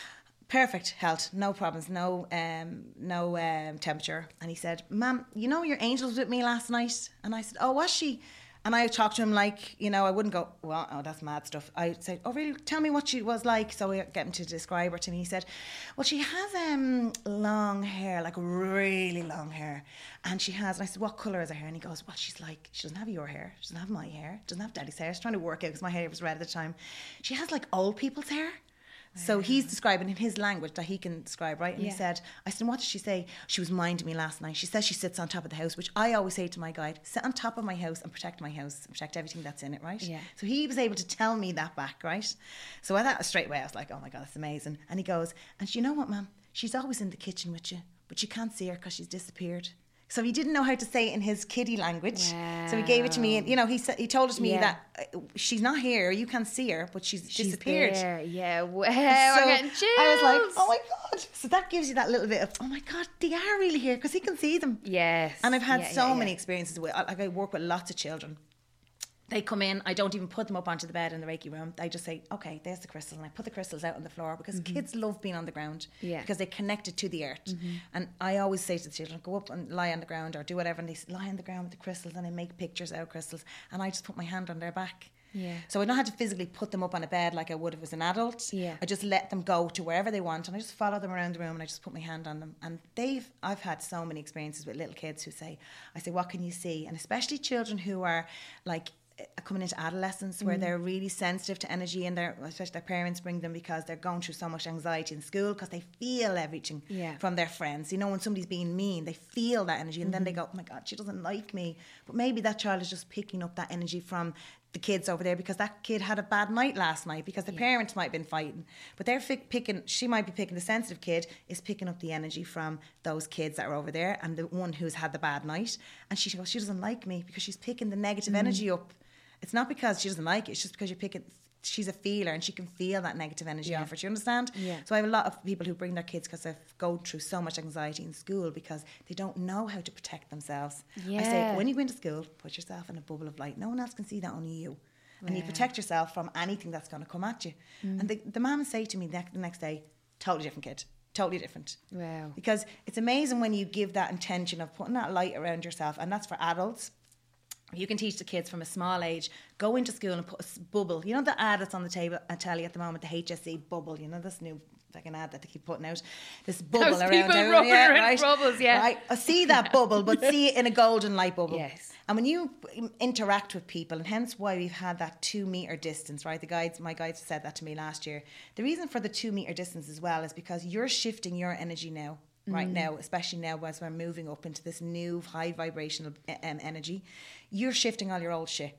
perfect health, no problems, no um, no um, temperature. And he said, Ma'am, you know your angel was with me last night? And I said, oh, was she? And I talked to him like, you know, I wouldn't go, well, oh, that's mad stuff. I said, oh, really? Tell me what she was like. So we get him to describe her to me. He said, well, she has um, long hair, like really long hair. And she has, and I said, what colour is her hair? And he goes, well, she's like, she doesn't have your hair. She doesn't have my hair. She doesn't have Daddy's hair. I was trying to work out because my hair was red at the time. She has like old people's hair. So he's describing in his language that he can describe, right? And yeah. he said, I said, what did she say? She was minding me last night. She says she sits on top of the house, which I always say to my guide, sit on top of my house and protect my house, and protect everything that's in it, right? Yeah. So he was able to tell me that back, right? So I thought straight away, I was like, oh my God, that's amazing. And he goes, and you know what, ma'am? She's always in the kitchen with you, but you can't see her because she's disappeared. So he didn't know how to say it in his kiddie language. Wow. So he gave it to me, and you know, he said, he told it to me yeah. that uh, she's not here, you can't see her, but she's, she's disappeared. There. Yeah, wow, so I'm getting chills. I was like, oh my God. So that gives you that little bit of, oh my God, they are really here, because he can see them. Yes. And I've had yeah, so yeah, many yeah. experiences with, like I work with lots of children. They come in, I don't even put them up onto the bed in the Reiki room. I just say, okay, there's the crystals. And I put the crystals out on the floor because mm-hmm. kids love being on the ground yeah. because they connected to the earth. Mm-hmm. And I always say to the children, go up and lie on the ground or do whatever. And they lie on the ground with the crystals, and I make pictures out of crystals. And I just put my hand on their back. Yeah. So I don't have to physically put them up on a bed like I would if it was an adult. Yeah. I just let them go to wherever they want, and I just follow them around the room, and I just put my hand on them. And they've, I've had so many experiences with little kids who say, I say, what can you see? And especially children who are like, coming into adolescence where mm. they're really sensitive to energy, and their especially their parents bring them because they're going through so much anxiety in school because they feel everything yeah. from their friends. You know, when somebody's being mean, they feel that energy, and mm-hmm. then they go, oh my God, she doesn't like me. But maybe that child is just picking up that energy from the kids over there because that kid had a bad night last night because the yeah. parents might have been fighting, but they're fi- picking she might be picking the sensitive kid is picking up the energy from those kids that are over there, and the one who's had the bad night, and she goes, she doesn't like me because she's picking the negative mm. energy up. It's not because she doesn't like it, it's just because you pick it. She's a feeler and she can feel that negative energy yeah. off her. Do you understand? Yeah. So I have a lot of people who bring their kids because they've gone through so much anxiety in school because they don't know how to protect themselves. Yeah. I say, when you go into school, put yourself in a bubble of light. No one else can see that, only you. And yeah. you protect yourself from anything that's going to come at you. Mm. And the, the mum say to me the, the next day, totally different kid. Totally different. Wow. Because it's amazing when you give that intention of putting that light around yourself, and that's for adults. You can teach the kids from a small age, go into school and put a bubble. You know the ad that's on the table, I tell you at the moment, the H S C bubble, you know, this new fucking ad that they keep putting out. This bubble Those around people everyone. Yeah, right? Bubbles, yeah. Right? I see that bubble, but see it in a golden light bubble. Yes. And when you interact with people, and hence why we've had that two metre distance, right? The guides, my guides said that to me last year. The reason for the two metre distance as well is because you're shifting your energy now. Right mm. now, especially now as we're moving up into this new high vibrational um, energy, you're shifting all your old shit.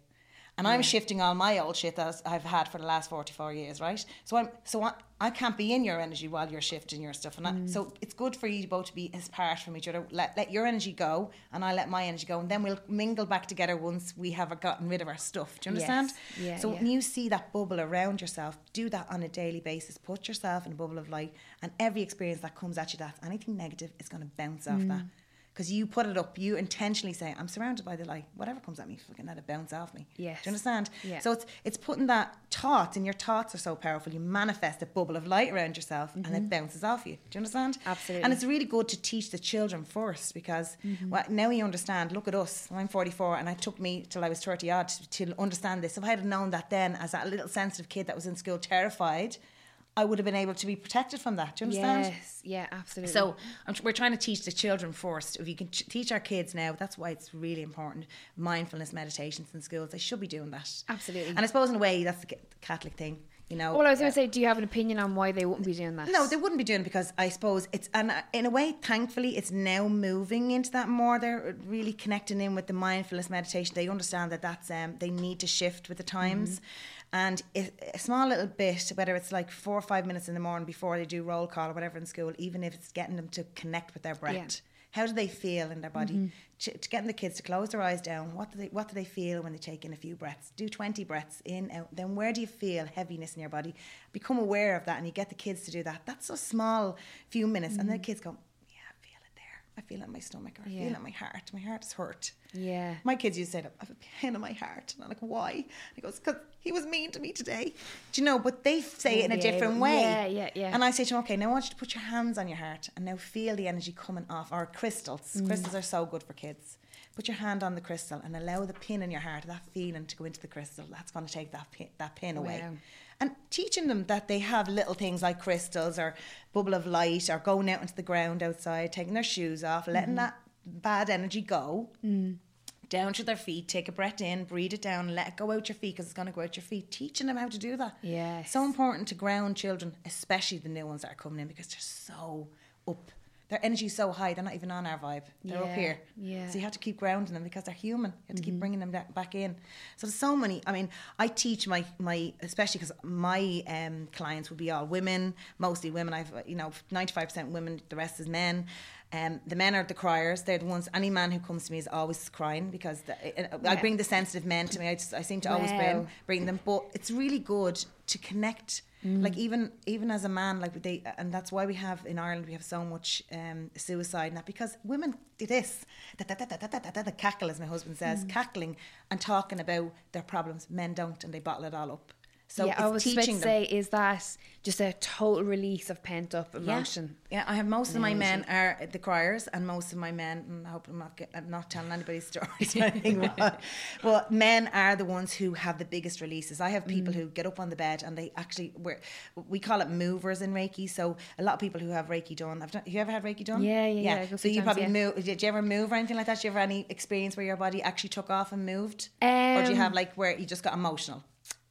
And I'm shifting all my old shit that I've had for the last forty-four years, right? So I'm so I, I can't be in your energy while you're shifting your stuff. And I, Mm. so it's good for you both to be as apart from each other. Let let your energy go, and I let my energy go, and then we'll mingle back together once we have gotten rid of our stuff. Do you understand? Yes. Yeah, so yeah. when you see that bubble around yourself, do that on a daily basis. Put yourself in a bubble of light, and every experience that comes at you, that's anything negative, is going to bounce off Mm. that. Because you put it up, you intentionally say, I'm surrounded by the light. Whatever comes at me, fucking let it bounce off me. Yes. Do you understand? Yeah. So it's it's putting that thoughts, and your thoughts are so powerful. You manifest a bubble of light around yourself, and it bounces off you. Do you understand? Absolutely. And it's really good to teach the children first, because well, now you understand. Look at us. I'm forty-four, and it took me till I was thirty odd to, to understand this. If I had known that then, as that little sensitive kid that was in school terrified, I would have been able to be protected from that. Do you understand? Yes, yeah, absolutely. So I'm, we're trying to teach the children first. If you can ch- teach our kids now, that's why it's really important. Mindfulness meditations in schools, they should be doing that. Absolutely. And I suppose in a way that's the ca- Catholic thing, you know. well, I was going to say, do you have an opinion on why they wouldn't be doing that? No, they wouldn't be doing it, because I suppose it's, and in a way, thankfully, it's now moving into that more. They're really connecting in with the mindfulness meditation. They understand that that's um, they need to shift with the times. Mm-hmm. And it, a small little bit, whether it's like four or five minutes in the morning before they do roll call or whatever in school, even if it's getting them to connect with their breath. Yeah. How do they feel in their body? Mm-hmm. To, to getting the kids to close their eyes down. What do they What do they feel when they take in a few breaths? Do twenty breaths in, out. Then where do you feel heaviness in your body? Become aware of that, and you get the kids to do that. That's a small few minutes, mm-hmm. and then the kids go, yeah, I feel it there. I feel it in my stomach, or I Yeah. feel it in my heart. My heart is hurt. Yeah. My kids used to say, I have a pain in my heart. And I'm like, why? And he goes, because he was mean to me today. Do you know? But they say it in a Yeah, different way. yeah, yeah, yeah. And I say to them, okay, now I want you to put your hands on your heart and now feel the energy coming off. Or crystals. Mm. Crystals are so good for kids. Put your hand on the crystal and allow the pin in your heart, that feeling, to go into the crystal. That's going to take that pin, that pin away. Wow. And teaching them that they have little things like crystals or bubble of light, or going out into the ground outside, taking their shoes off, letting mm-hmm. that bad energy go. Mm. Down to their feet, take a breath in, breathe it down, let it go out your feet, because it's going to go out your feet. Teaching them how to do that. Yes. So important to ground children, especially the new ones that are coming in, because they're so up. Their energy is so high, they're not even on our vibe. They're yeah, up here. Yeah. So you have to keep grounding them, because they're human. You have to mm-hmm. keep bringing them back in. So there's so many. I mean, I teach my, my especially because my um, clients would be all women, mostly women. I've, you know, ninety-five percent women, the rest is men. Um, the men are the criers. They're the ones. Any man who comes to me is always crying, because the, I, I bring the sensitive men to me. I, just, I seem to wow. always bring, bring them. But it's really good to connect. Mm. Like even even as a man, like they, and that's why we have in Ireland we have so much um, suicide and that, because women do this, da, da, da, da, da, da, da, the cackle, as my husband says, mm. cackling and talking about their problems. Men don't, and they bottle it all up. So yeah, it's I was about to teaching them. say, is that just a total release of pent up emotion? Yeah, yeah, I have most of my men are the criers, and most of my men, and I hope I'm not get, I'm not telling anybody's stories or anything, but, but men are the ones who have the biggest releases. I have people mm. who get up on the bed and they actually, we're, we call it movers in Reiki. So a lot of people who have Reiki done, I've done, you ever had Reiki done? Yeah, yeah, yeah. So you times, probably yeah. move. Did you ever move or anything like that? Did you ever have any experience where your body actually took off and moved, um, or do you have like where you just got emotional?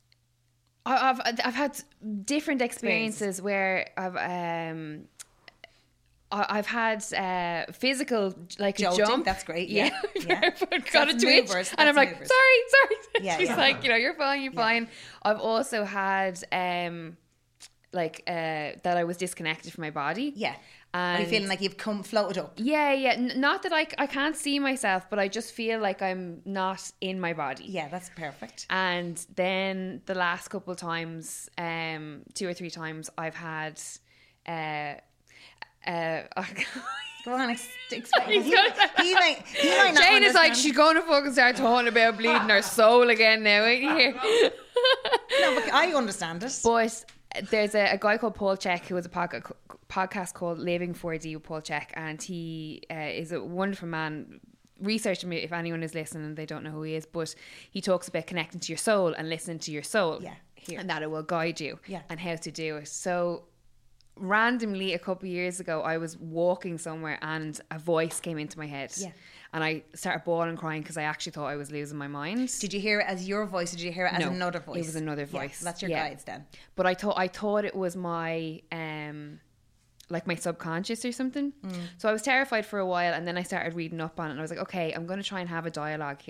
I've I've had different experiences where I've um I've had uh, physical like Jolting, a jump. That's great. Yeah, yeah. yeah. got So a twitch, movers, and I'm like, movers. sorry, sorry. Yeah, She's yeah. like, you know, you're fine, you're Yeah. fine. I've also had um like uh that I was disconnected from my body. Yeah. And Are you feeling like you've come floated up? Yeah, yeah. N- not that I, I can't see myself, but I just feel like I'm not in my body. Yeah, that's perfect. And then the last couple of times, um, two or three times, I've had. Uh, uh, Go on, ex- explain. He's he, gonna- he might, he might not Jane is like, understand. she's going to fucking start talking about bleeding her soul again now. Ain't you here? No, but I understand it. But there's a, a guy called Paul Check who has a podca- podcast called Living four D with Paul Check, and he uh, is a wonderful man. Research him if anyone is listening and they don't know who he is, but he talks about connecting to your soul and listening to your soul, Yeah, here. and that it will guide you, Yeah. and how to do it. So randomly a couple of years ago I was walking somewhere and a voice came into my head, Yeah. and I started bawling and crying because I actually thought I was losing my mind. Did you hear it as your voice, or did you hear it as No, another voice? it was another Yeah, voice. that's your Yeah. guides then. But I thought I thought it was my um like my subconscious or something. Mm. So I was terrified for a while, and then I started reading up on it, and I was like, okay, I'm going to try and have a dialogue here.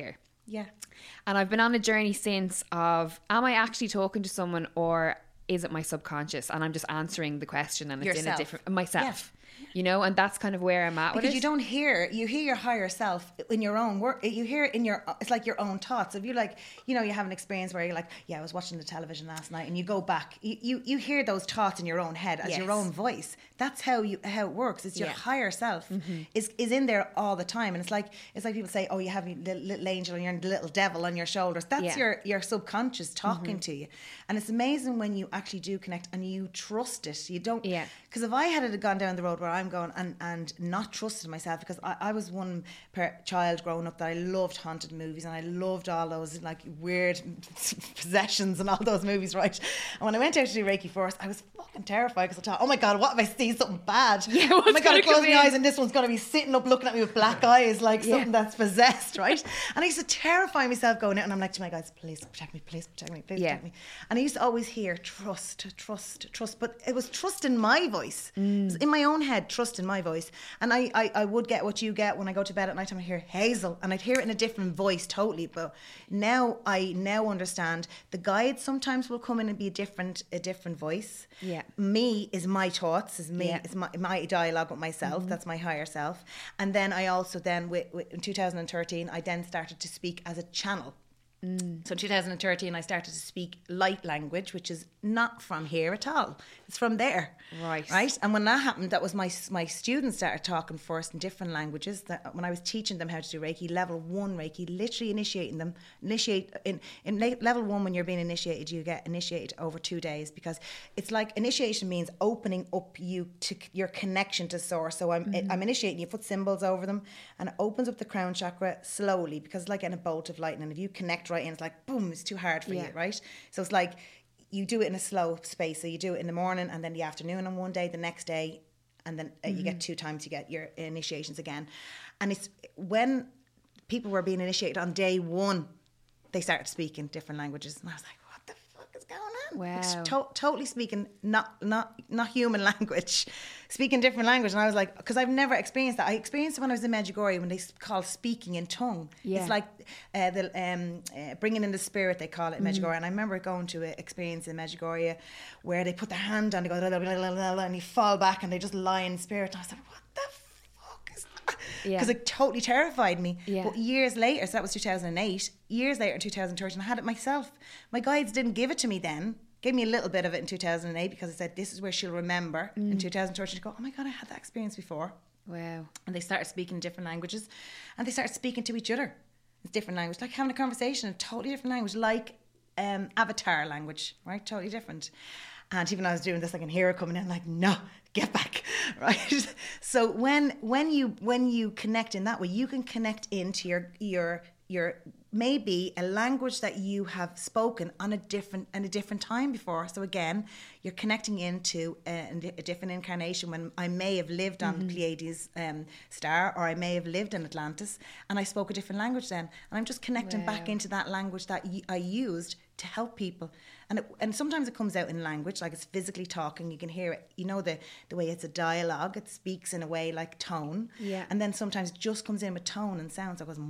Yeah. And I've been on a journey since of, am I actually talking to someone, or is it my subconscious? And I'm just answering the question, and it's Yourself. in a different, myself. Yeah. You know, and that's kind of where I'm at with Because it. you don't hear, you hear your higher self in your own work. You hear it in your, it's like your own thoughts. If you like, you know, you have an experience where you're like, yeah, I was watching the television last night, and you go back, you you, you hear those thoughts in your own head as Yes. your own voice. That's how you how it works. It's your Yeah. higher self mm-hmm. is is in there all the time, and it's like it's like people say, oh, you have your little, little angel and your little devil on your shoulders. That's Yeah. your your subconscious talking mm-hmm. to you, and it's amazing when you actually do connect and you trust it. You don't, Yeah. Because if I had gone down the road where I'm going and and not trusted myself, because I, I was one per child growing up that I loved haunted movies, and I loved all those like weird possessions and all those movies, right? And when I went out to do Reiki first, I was fucking terrified, because I thought, oh my God, what if I see something bad? Yeah, oh my God, I gonna close come my in? eyes and this one's going to be sitting up looking at me with black eyes like Yeah. something that's possessed, right? And I used to terrify myself going out, and I'm like to my guys, please protect me, please protect me, please Yeah. protect me. And I used to always hear trust, trust, trust, but it was trust in my voice. Mm. It was in my own head, trust in my voice. And I, I, I would get what you get when I go to bed at night time. I hear Hazel, and I'd hear it in a different voice totally. But now I now understand the guide sometimes will come in and be a different a different voice. Yeah. Me is my thoughts, is me, Yeah. is my, my dialogue with myself. Mm-hmm. That's my higher self. And then I also then with, with, in two thousand thirteen I then started to speak as a channel. Mm. So in two thousand thirteen I started to speak light language, which is not from here at all. It's from there. Right. Right. And when that happened, that was my my students started talking first in different languages. That when I was teaching them how to do Reiki, level one Reiki, literally initiating them, initiate in, in level one, when you're being initiated, you get initiated over two days, because it's like initiation means opening up you to your connection to source. So I'm mm-hmm. I'm initiating, you put symbols over them, and it opens up the crown chakra slowly, because it's like getting a bolt of lightning. If you connect right in, it's like boom, it's too hard for yeah. you, right? So it's like you do it in a slow space. So you do it in the morning, and then the afternoon on one day, the next day, and then uh, mm-hmm. you get two times you get your initiations again. And it's when people were being initiated on day one, they started speaking different languages, and I was like, what the fuck is going on? Wow. Like, to- totally speaking not not not human language, speaking different language. And I was like, because I've never experienced that. I experienced it when I was in Medjugorje, when they call speaking in tongue. Yeah. It's like uh, the um, uh, bringing in the spirit, they call it in Medjugorje. Mm. And I remember going to an experience in Medjugorje where they put their hand down, they go, blah, blah, blah, blah, blah, and you fall back and they just lie in spirit. And I was like, what the fuck is that? Because Yeah. it totally terrified me. Yeah. But years later, so that was two thousand eight, years later in two thousand thirteen, I had it myself. My guides didn't give it to me then. Gave me a little bit of it in two thousand eight, because I said, this is where she'll remember. Mm. In two thousand thirteen, she go, oh my God, I had that experience before. Wow. And they started speaking different languages, and they started speaking to each other. It's different language, like having a conversation in a totally different language, like um, avatar language, right? Totally different. And even though I was doing this, I can hear it coming in, like, no, get back, right? So when when you when you connect in that way, you can connect into your your your maybe a language that you have spoken on a different and a different time before. So again, you're connecting into a, a different incarnation, when I may have lived on mm-hmm. Pleiades um, star, or I may have lived in Atlantis, and I spoke a different language then, and I'm just connecting wow. back into that language that y- I used to help people. And it, and sometimes it comes out in language, like it's physically talking, you can hear it, you know, the the way it's a dialogue, it speaks in a way like tone. Yeah. And then sometimes it just comes in with tone and sounds, like it goes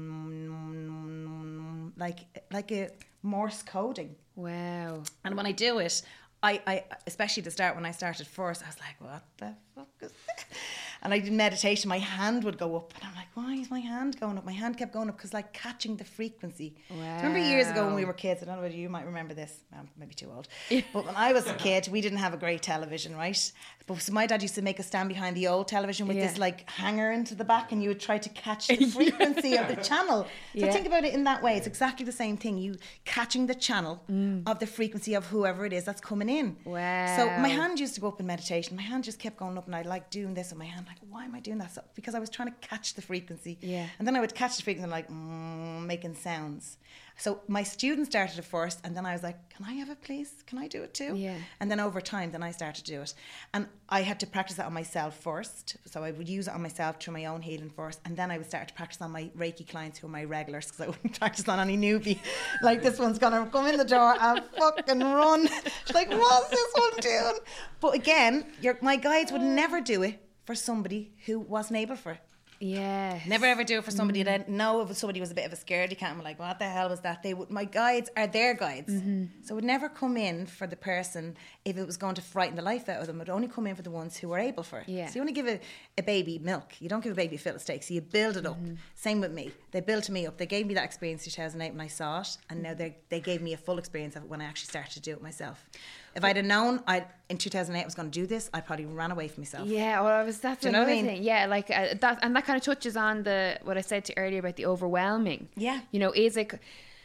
like like a Morse coding. Wow. And when I do it, I, I especially to start, when I started first, I was like, what the fuck is that? And I did meditation, my hand would go up, and I'm like, why is my hand going up? My hand kept going up, because like catching the frequency. Wow. Do you remember years ago when we were kids? I don't know whether you might remember this. I'm maybe too old. But when I was a kid, we didn't have a great television, right? But so my dad used to make us stand behind the old television with yeah. this like hanger into the back, and you would try to catch the frequency of the channel. So yeah. think about it in that way. It's exactly the same thing. You catching the channel mm. of the frequency of whoever it is that's coming in. Wow. So my hand used to go up in meditation. My hand just kept going up, and I like doing this with my hand. Like, why am I doing that? So, because I was trying to catch the frequency. Yeah. And then I would catch the frequency and like mm, making sounds. So my students started it first, and then I was like, can I have it, please? Can I do it too? Yeah. And then over time, then I started to do it. And I had to practice that on myself first. So I would use it on myself through my own healing first. And then I would start to practice on my Reiki clients, who are my regulars, because I wouldn't practice on any newbie. Like, this one's going to come in the door and fucking run. She's like, what's this one doing? But again, your, my guides would never do it for somebody who wasn't able for it. Yeah. Never ever do it for somebody mm-hmm. that know if somebody was a bit of a scaredy cat and like, what the hell was that? They would, my guides are their guides. Mm-hmm. So it would never come in for the person if it was going to frighten the life out of them. It would only come in for the ones who were able for it. Yeah. So you only give a, a baby milk. You don't give a baby a fillet steak. So you build it up. Mm-hmm. Same with me. They built me up. They gave me that experience in two thousand eight when I saw it. And now they they gave me a full experience of it when I actually started to do it myself. If I'd have known I in two thousand eight I was going to do this, I probably ran away from myself. Yeah, well, I was that's do you know another what I mean? thing. Yeah, like uh, that, and that kind of touches on the what I said to you earlier about the overwhelming. Yeah, you know, is it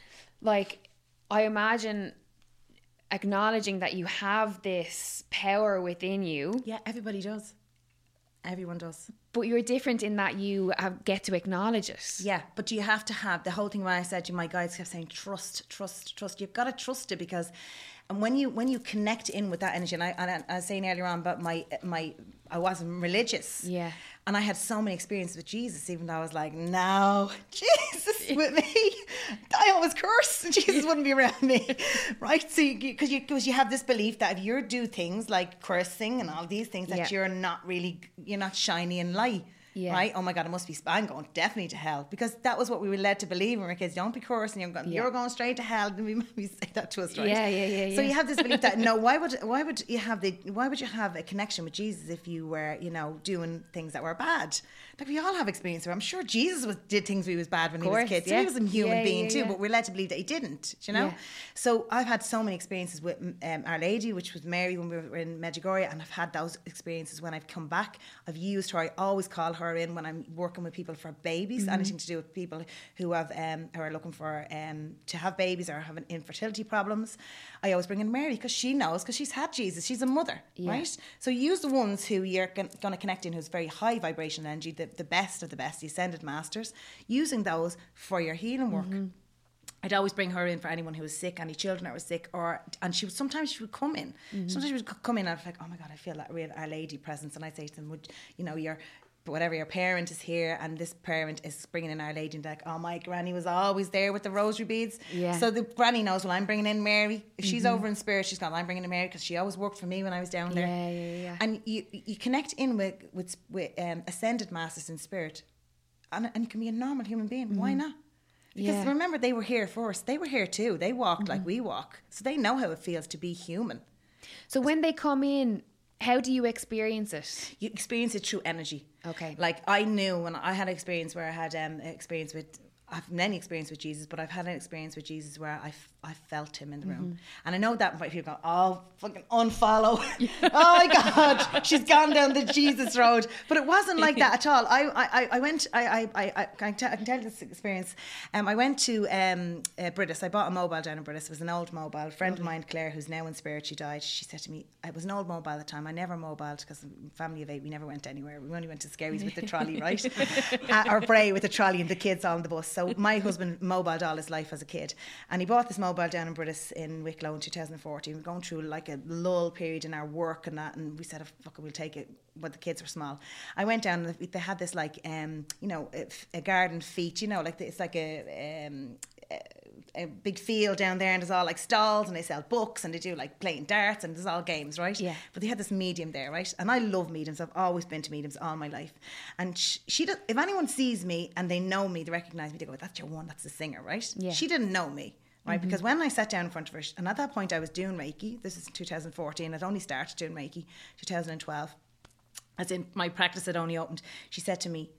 like I imagine acknowledging that you have this power within you. Yeah, everybody does. Everyone does. But you're different in that you have, get to acknowledge it. Yeah, but you have to have the whole thing. When I said to my guides, kept saying trust, trust, trust. You've got to trust it because, and when you when you connect in with that energy, and I, and I was saying earlier on about my my I wasn't religious. Yeah. And I had so many experiences with Jesus, even though I was like, no, Jesus with me. I always curse and Jesus wouldn't be around me. Right? So, because you, because you, you have this belief that if you do things like cursing and all these things, that yeah. you're not really, you're not shiny and light. Yeah. Right? Oh my God, it must be, I'm going definitely to hell. Because that was what we were led to believe when we were kids. Don't be cursing, you're going, yeah. you're going straight to hell. And we maybe say that to us, right? Yeah, yeah, yeah, yeah. So you have this belief that, no, why would why would you have the why would you have a connection with Jesus if you were, you know, doing things that were bad? Like we all have experience. I'm sure Jesus was, did things he was bad when he was a kid. So yeah. he was a human yeah, being yeah, too, yeah. but we're led to believe that he didn't, you know? Yeah. So I've had so many experiences with um, Our Lady, which was Mary when we were in Medjugorje, and I've had those experiences when I've come back. I've used her. I always call her in when I'm working with people for babies, mm-hmm. anything to do with people who have um, who are looking for um, to have babies or having infertility problems. I always bring in Mary because she knows, because she's had Jesus. She's a mother, yeah. right? So you use the ones who you're going to connect in, who's very high vibration energy, the, the best of the best, the ascended masters, using those for your healing work. Mm-hmm. I'd always bring her in for anyone who was sick, any children that were sick, or and she would sometimes she would come in. Mm-hmm. Sometimes she would come in and I'd be like, oh my God, I feel that real Our Lady presence, and I'd say to them, would you know, you're whatever, your parent is here and this parent is bringing in Our Lady, and they're like, oh, my granny was always there with the rosary beads. Yeah. So the granny knows, well, I'm bringing in Mary. If she's mm-hmm. over in spirit, she's gone, I'm bringing in Mary because she always worked for me when I was down there. Yeah, yeah, yeah. And you you connect in with with, with um, ascended masters in spirit, and, and you can be a normal human being. Mm-hmm. Why not? Because yeah. remember, they were here first. They were here too. They walked mm-hmm. like we walk. So they know how it feels to be human. So when they come in, how do you experience it? You experience it through energy. Okay. Like I knew when I had an experience where I had um, experience with, I've many experience with Jesus, but I've had an experience with Jesus where I, f- I felt him in the room. Mm-hmm. And I know that people go, oh, fucking unfollow. Oh my God, she's gone down the Jesus road. But it wasn't like that at all. I I, I went, I, I, I, I, can t- I can tell you this experience. Um, I went to um, uh, Britis. I bought a mobile down in Britis. It was an old mobile. A friend okay. of mine, Claire, who's now in spirit, she died. She said to me, it was an old mobile at the time. I never mobiled because family of eight, we never went anywhere. We only went to Skerries with the trolley, right? uh, or Bray with the trolley and the kids on the bus. So my husband mobiled all his life as a kid. And he bought this mobile down in Britis in Wicklow in two thousand fourteen. We were going through like a lull period in our work and that, and we said, oh, fuck it, we'll take it. But the kids were small. I went down and they had this like, um, you know, a, a garden feat, you know, like it's like a, um, a, a big field down there, and there's all like stalls, and they sell books, and they do like playing darts, and there's all games, right? Yeah. But they had this medium there, right? And I love mediums. I've always been to mediums all my life. And she, she does, if anyone sees me and they know me, they recognise me, they go, that's your one, that's the singer, right? Yeah. She didn't know me. Right, mm-hmm. because when I sat down in front of her, and at that point I was doing Reiki. This is two thousand fourteen. I'd only started doing Reiki, two thousand twelve. As in, my practice had only opened. She said to me,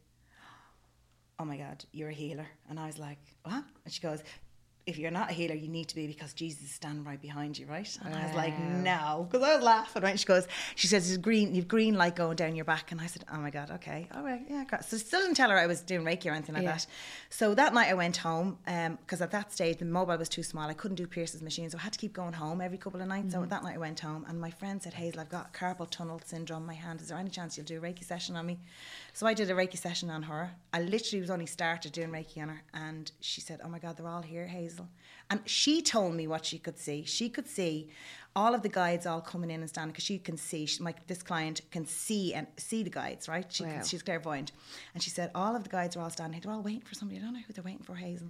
oh my God, you're a healer. And I was like, what? And she goes, if you're not a healer, you need to be, because Jesus is standing right behind you, right? And wow. I was like, no, because I was laughing, right? She goes, she says, there's green, you've green light going down your back. And I said, oh my God, okay, all right, yeah. Got. So still didn't tell her I was doing Reiki or anything like yeah. that. So that night I went home, because um, at that stage the mobile was too small. I couldn't do Pierce's machine, so I had to keep going home every couple of nights. Mm-hmm. So that night I went home, and my friend said, Hazel, I've got carpal tunnel syndrome in my hand. Is there any chance you'll do a Reiki session on me? So I did a Reiki session on her. I literally was only started doing Reiki on her, and she said, oh my God, they're all here, Hazel. And she told me what she could see. She could see all of the guides all coming in and standing, because she can see, she, my, this client can see and see the guides, right? She wow. can, she's clairvoyant. And she said all of the guides are all standing. They're all waiting for somebody. I don't know who they're waiting for, Hazel.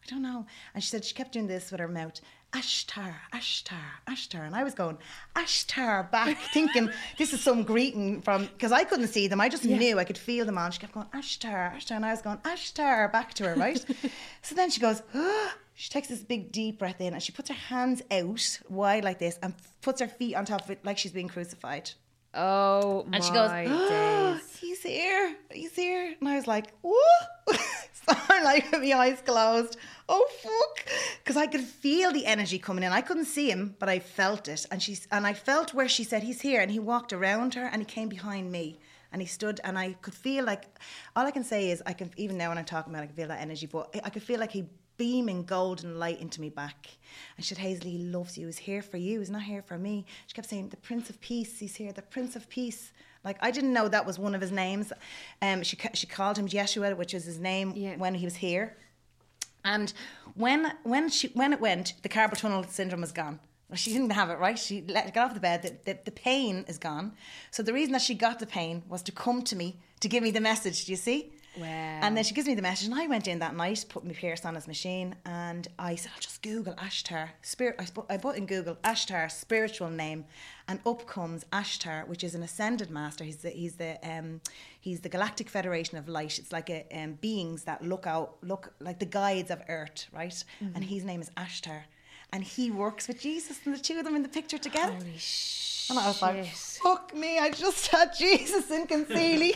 I don't know. And she said she kept doing this with her mouth. Ashtar, Ashtar, Ashtar. And I was going, Ashtar back, thinking this is some greeting from, because I couldn't see them. I just yeah. knew, I could feel them on. She kept going, Ashtar, Ashtar. And I was going, Ashtar, back to her, right? So then she goes, oh. She takes this big deep breath in and she puts her hands out wide like this and puts her feet on top of it like she's being crucified. Oh, and my she goes, oh, days. He's here, he's here. And I was like, what? So I'm like with my eyes closed. Oh, fuck. Because I could feel the energy coming in. I couldn't see him, but I felt it. And she's and I felt where she said, he's here. And he walked around her and he came behind me. And he stood and I could feel like, all I can say is, I can, even now when I'm talking about it, I can feel that energy. But I could feel like he beaming golden light into me back. And she said, Hazel, he loves you. He's here for you. He's not here for me. She kept saying, the Prince of Peace, he's here. The Prince of Peace. Like, I didn't know that was one of his names. Um, she she called him Yeshua, which is his name yeah. when he was here. And when when she when it went, the carpal tunnel syndrome was gone. Well, she didn't have it, right? She let, got off the bed. The, the, the pain is gone. So the reason that she got the pain was to come to me to give me the message. Do you see? Wow. And then she gives me the message, and I went in that night, put my pierce on his machine, and I said, I'll just Google Ashtar. Spirit. I, sp- I put in Google Ashtar, spiritual name, and up comes Ashtar, which is an ascended master. He's the he's the um he's the Galactic Federation of Light. It's like a um, beings that look out, look like the guides of Earth, right? Mm-hmm. And his name is Ashtar, and he works with Jesus, and the two of them in the picture together. Holy shit! And I was like, fuck me! I just had Jesus in Concealy.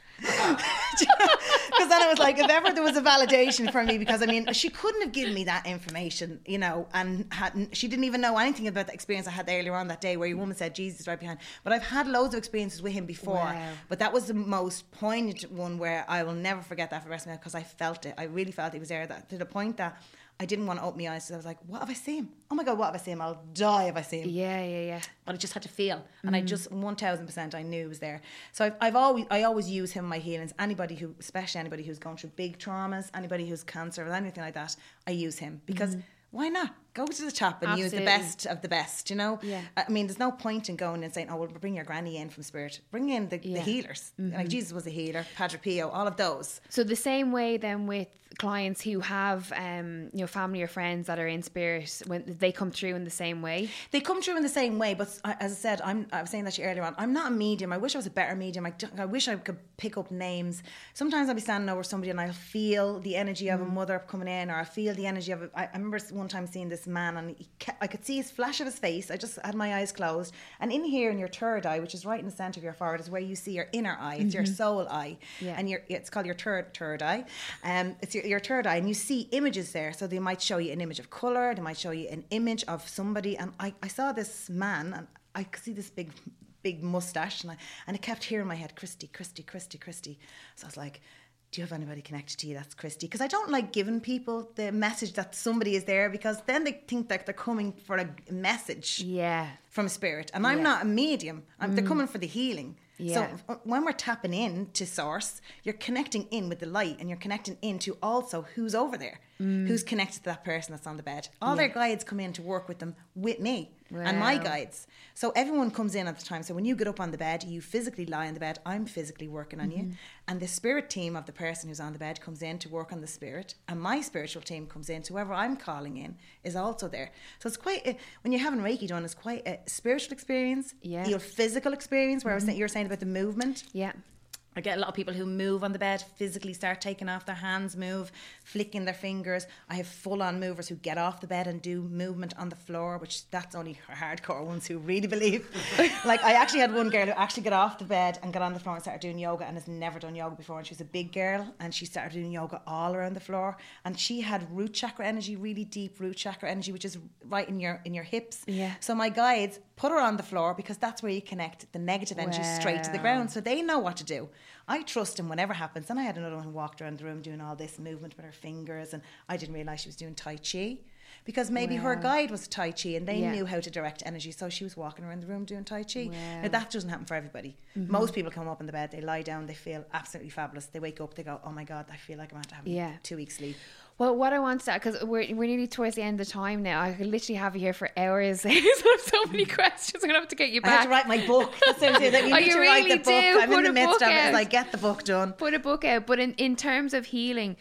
Because then I was like, if ever there was a validation for me, because I mean, she couldn't have given me that information, you know, and hadn't, she didn't even know anything about the experience I had earlier on that day where your woman said Jesus right behind. But I've had loads of experiences with him before. Wow. But that was the most poignant one where I will never forget that for the rest of my life, because I felt it. I really felt he was there, that, to the point that I didn't want to open my eyes. So I was like, what have I seen? Oh my God, what have I seen? I'll die if I see him. Yeah, yeah, yeah. But I just had to feel. Mm-hmm. And I just, one thousand percent, I knew he was there. So I've, I've always, I always use him in my healings. Anybody who, especially anybody who's gone through big traumas, anybody who's cancer or anything like that, I use him. Because mm-hmm. why not? Go to the top and Absolutely. Use the best of the best, you know? Yeah. I mean, there's no point in going and saying, oh, well, bring your granny in from spirit. Bring in the, yeah. the healers. Mm-hmm. Like Jesus was a healer, Padre Pio, all of those. So the same way then with clients who have, um, you know, family or friends that are in spirit, when they come through in the same way? They come through in the same way, but as I said, I'm, I was saying that to you earlier on, I'm not a medium. I wish I was a better medium. I, I wish I could pick up names. Sometimes I'll be standing over somebody and I'll feel the energy of mm. a mother coming in, or I feel the energy of a, I, I remember one time seeing this man and he kept, I could see his flash of his face. I just had my eyes closed, and in here in your third eye, which is right in the centre of your forehead, is where you see your inner eye. It's mm-hmm. your soul eye, yeah. and your, it's called your third third eye. Um, it's your, your third eye, and you see images there. So they might show you an image of colour, they might show you an image of somebody, and I, I saw this man, and I could see this big big mustache, and I and it kept hearing in my head, Christy, Christy, Christy, Christy. So I was like, do you have anybody connected to you that's Christy? Because I don't like giving people the message that somebody is there, because then they think that they're coming for a message yeah. from spirit. And I'm yeah. not a medium. I'm, mm. They're coming for the healing. Yeah. So when we're tapping in to source, you're connecting in with the light, and you're connecting into also who's over there, mm. who's connected to that person that's on the bed. All yeah. their guides come in to work with them, with me. Wow. And my guides. So everyone comes in at the time. So when you get up on the bed, you physically lie on the bed. I'm physically working on mm-hmm. you. And the spirit team of the person who's on the bed comes in to work on the spirit. And my spiritual team comes in. So whoever I'm calling in is also there. So it's quite, a, when you're having Reiki done, it's quite a spiritual experience. Yeah. Your physical experience, where mm-hmm. I was saying, you were saying about the movement. Yeah. I get a lot of people who move on the bed, physically start taking off their hands, move, flicking their fingers. I have full-on movers who get off the bed and do movement on the floor, which that's only hardcore ones who really believe. Like, I actually had one girl who actually got off the bed and got on the floor and started doing yoga, and has never done yoga before. And she was a big girl, and she started doing yoga all around the floor. And she had root chakra energy, really deep root chakra energy, which is right in your in your hips. Yeah. So my guides put her on the floor, because that's where you connect the negative energy wow. straight to the ground. So they know what to do. I trust him whenever happens. And I had another one who walked around the room doing all this movement with her fingers, and I didn't realise she was doing Tai Chi, because maybe wow. her guide was Tai Chi, and they yeah. knew how to direct energy, so she was walking around the room doing Tai Chi. Wow. Now that doesn't happen for everybody. Mm-hmm. Most people come up in the bed, they lie down, they feel absolutely fabulous. They wake up, they go, oh my God, I feel like I'm going to have yeah. two weeks sleep. Well, what I want to, because we're, we're nearly towards the end of the time now. I could literally have you here for hours. I have so many questions. I'm going to have to get you back. I have to write my book. That's what I'm saying. That you oh, need you to really write the book. do. I'm Put in the midst of it. Out. It's like, get the book done. Put a book out. But in, in terms of healing,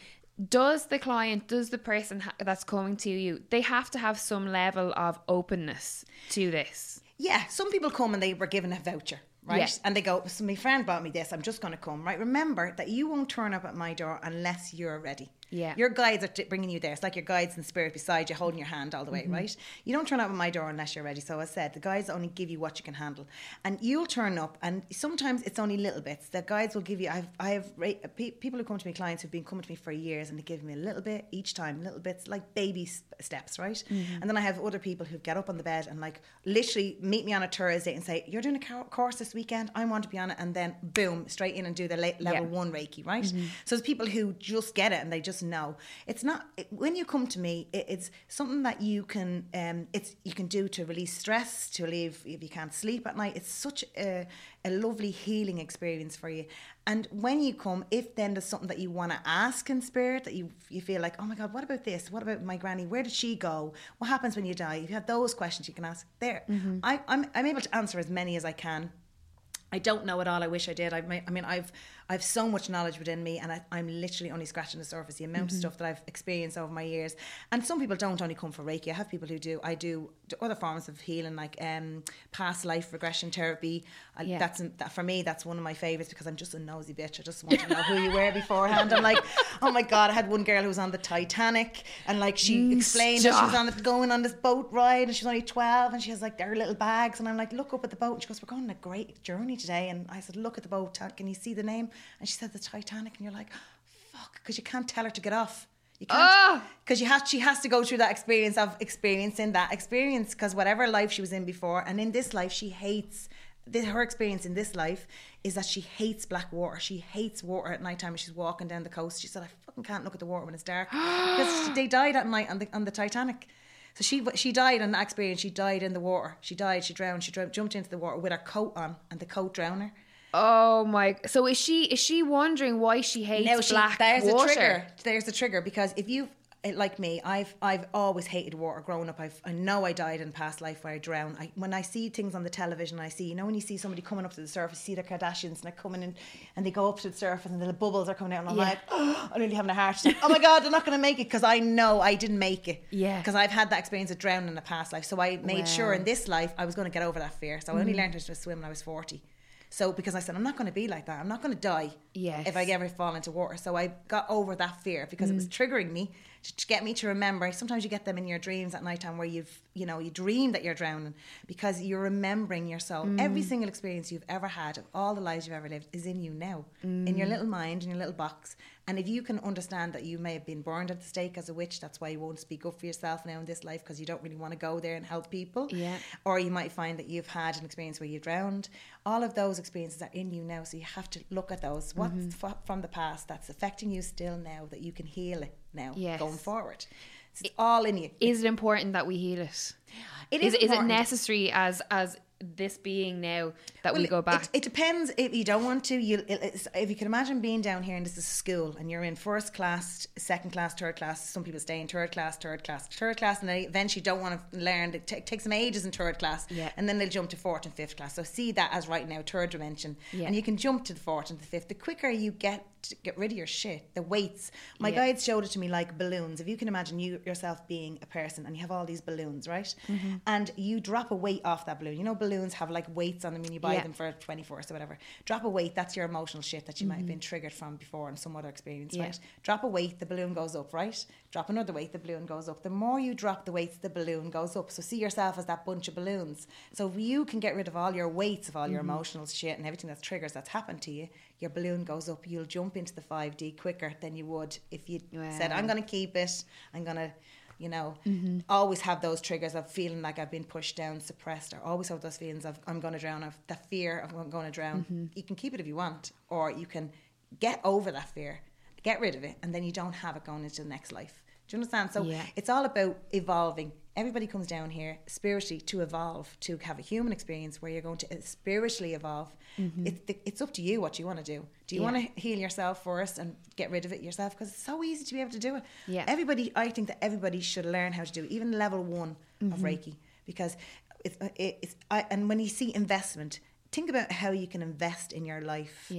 does the client, does the person ha- that's coming to you, they have to have some level of openness to this? Yeah, some people come and they were given a voucher, right? Yeah. And they go, so my friend bought me this, I'm just going to come, right? Remember that you won't turn up at my door unless you're ready. Yeah. Your guides are t- bringing you there. It's like your guides in spirit beside you, holding your hand all the way, mm-hmm. right? You don't turn up at my door unless you're ready. So as I said, the guides only give you what you can handle. And you'll turn up, and sometimes it's only little bits. The guides will give you, I've, I have ra- people who come to me, clients who've been coming to me for years, and they give me a little bit each time, little bits, like baby steps, right? Mm-hmm. And then I have other people who get up on the bed and like literally meet me on a Thursday and say, you're doing a course this weekend, I want to be on it, and then boom, straight in and do the level yeah. one Reiki, right? Mm-hmm. So there's people who just get it and they just know. It's not, it, when you come to me, it, it's something that you can um, it's you can do to release stress, to relieve if you can't sleep at night. It's such a, a lovely healing experience for you. And when you come, if then there's something that you want to ask in spirit, that you you feel like, oh my God, what about this? What about my granny? Where did she go? What happens when you die? If you have those questions, you can ask there. Mm-hmm. I, I'm, I'm able to answer as many as I can. I don't know it all. I wish I did. I, I mean, I've I've so much knowledge within me, and I, I'm literally only scratching the surface. The amount mm-hmm. of stuff that I've experienced over my years, and some people don't only come for Reiki. I have people who do. I do other forms of healing, like um, past life regression therapy. Yeah. That's that for me. That's one of my favorites because I'm just a nosy bitch. I just want to know who you were beforehand. I'm like, oh my God. I had one girl who was on the Titanic, and like she mm, explained stop. that she was on it, going on this boat ride, and she's only twelve, and she has like their little bags, and I'm like, look up at the boat, and she goes, we're going on a great journey today. And I said, look at the boat, can you see the name? And she said, the Titanic. And you're like, fuck, because you can't tell her to get off. You can't, because oh. you have, she has to go through that experience of experiencing that experience, because whatever life she was in before, and in this life she hates, this, her experience in this life is that she hates black water. She hates water at night time when she's walking down the coast. She said, I fucking can't look at the water when it's dark. Because they died at night on the on the Titanic. So she she died on that experience. She died in the water. She died, she drowned, she drowned, jumped into the water with her coat on, and the coat drowned her. Oh my! So is she is she wondering why she hates no, she, black there's water? A trigger. There's a trigger because if you like me, I've I've always hated water growing up. I've, I know I died in a past life where I drowned. I, when I see things on the television, I see, you know, when you see somebody coming up to the surface, you see the Kardashians and they're coming in and they go up to the surface and the little bubbles are coming out, and I'm yeah. like, oh, I'm nearly having a heart attack. Oh my God, they're not going to make it, because I know I didn't make it. Yeah. Because I've had that experience of drowning in a past life. So I made wow. sure in this life I was going to get over that fear. So I only mm. learned how to swim when I was forty. So because I said, I'm not going to be like that. I'm not going to die yes. if I ever fall into water. So I got over that fear because mm. it was triggering me to, to get me to remember. Sometimes you get them in your dreams at night time where you've, you know, you dream that you're drowning because you're remembering yourself. Mm. Every single experience you've ever had of all the lives you've ever lived is in you now, mm. in your little mind, in your little box. And if you can understand that you may have been burned at the stake as a witch, that's why you won't speak up for yourself now in this life, because you don't really want to go there and help people. Yeah. Or you might find that you've had an experience where you drowned. All of those experiences are in you now, so you have to look at those. What's mm-hmm. f- from the past that's affecting you still now that you can heal it now yes. going forward. It's it, all in you. Is it important that we heal it? It is. Is, is it necessary as as this being now that well, we go back? It, it depends. If you don't want to, you if you can imagine being down here and this is school and you're in first class, second class, third class. Some people stay in third class, third class, third class, and they eventually don't want to learn. It t- takes them ages in third class, yeah. and then they'll jump to fourth and fifth class. So see that as right now third dimension, yeah. and you can jump to the fourth and the fifth. The quicker you get to get rid of your shit, the weights. My yeah. guides showed it to me like balloons. If you can imagine you yourself being a person and you have all these balloons, right? Mm-hmm. And you drop a weight off that balloon. You know, balloons have like weights on them when you buy yeah. them for twenty-four or whatever. Drop a weight, that's your emotional shit that you mm-hmm. might have been triggered from before in some other experience, yeah. right? Drop a weight, the balloon goes up, right? Drop another weight, the balloon goes up. The more you drop the weights, the balloon goes up. So see yourself as that bunch of balloons. So if you can get rid of all your weights of all your mm-hmm. emotional shit and everything that's triggers that's happened to you, your balloon goes up. You'll jump into the five D quicker than you would if you wow. said, I'm going to keep it, I'm going to, you know, mm-hmm. always have those triggers of feeling like I've been pushed down, suppressed, or always have those feelings of I'm going to drown, of that fear of I'm going to drown. Mm-hmm. You can keep it if you want, or you can get over that fear, get rid of it, and then you don't have it going into the next life. Do you understand? So yeah. it's all about evolving. Everybody comes down here spiritually to evolve, to have a human experience where you're going to spiritually evolve. Mm-hmm. It's, it's up to you what you want to do. Do you yeah. want to heal yourself first and get rid of it yourself? Because it's so easy to be able to do it. Yeah. Everybody, I think that everybody should learn how to do it, even level one mm-hmm. of Reiki. Because it's, it's I, and when you see investment, think about how you can invest in your life. Yeah.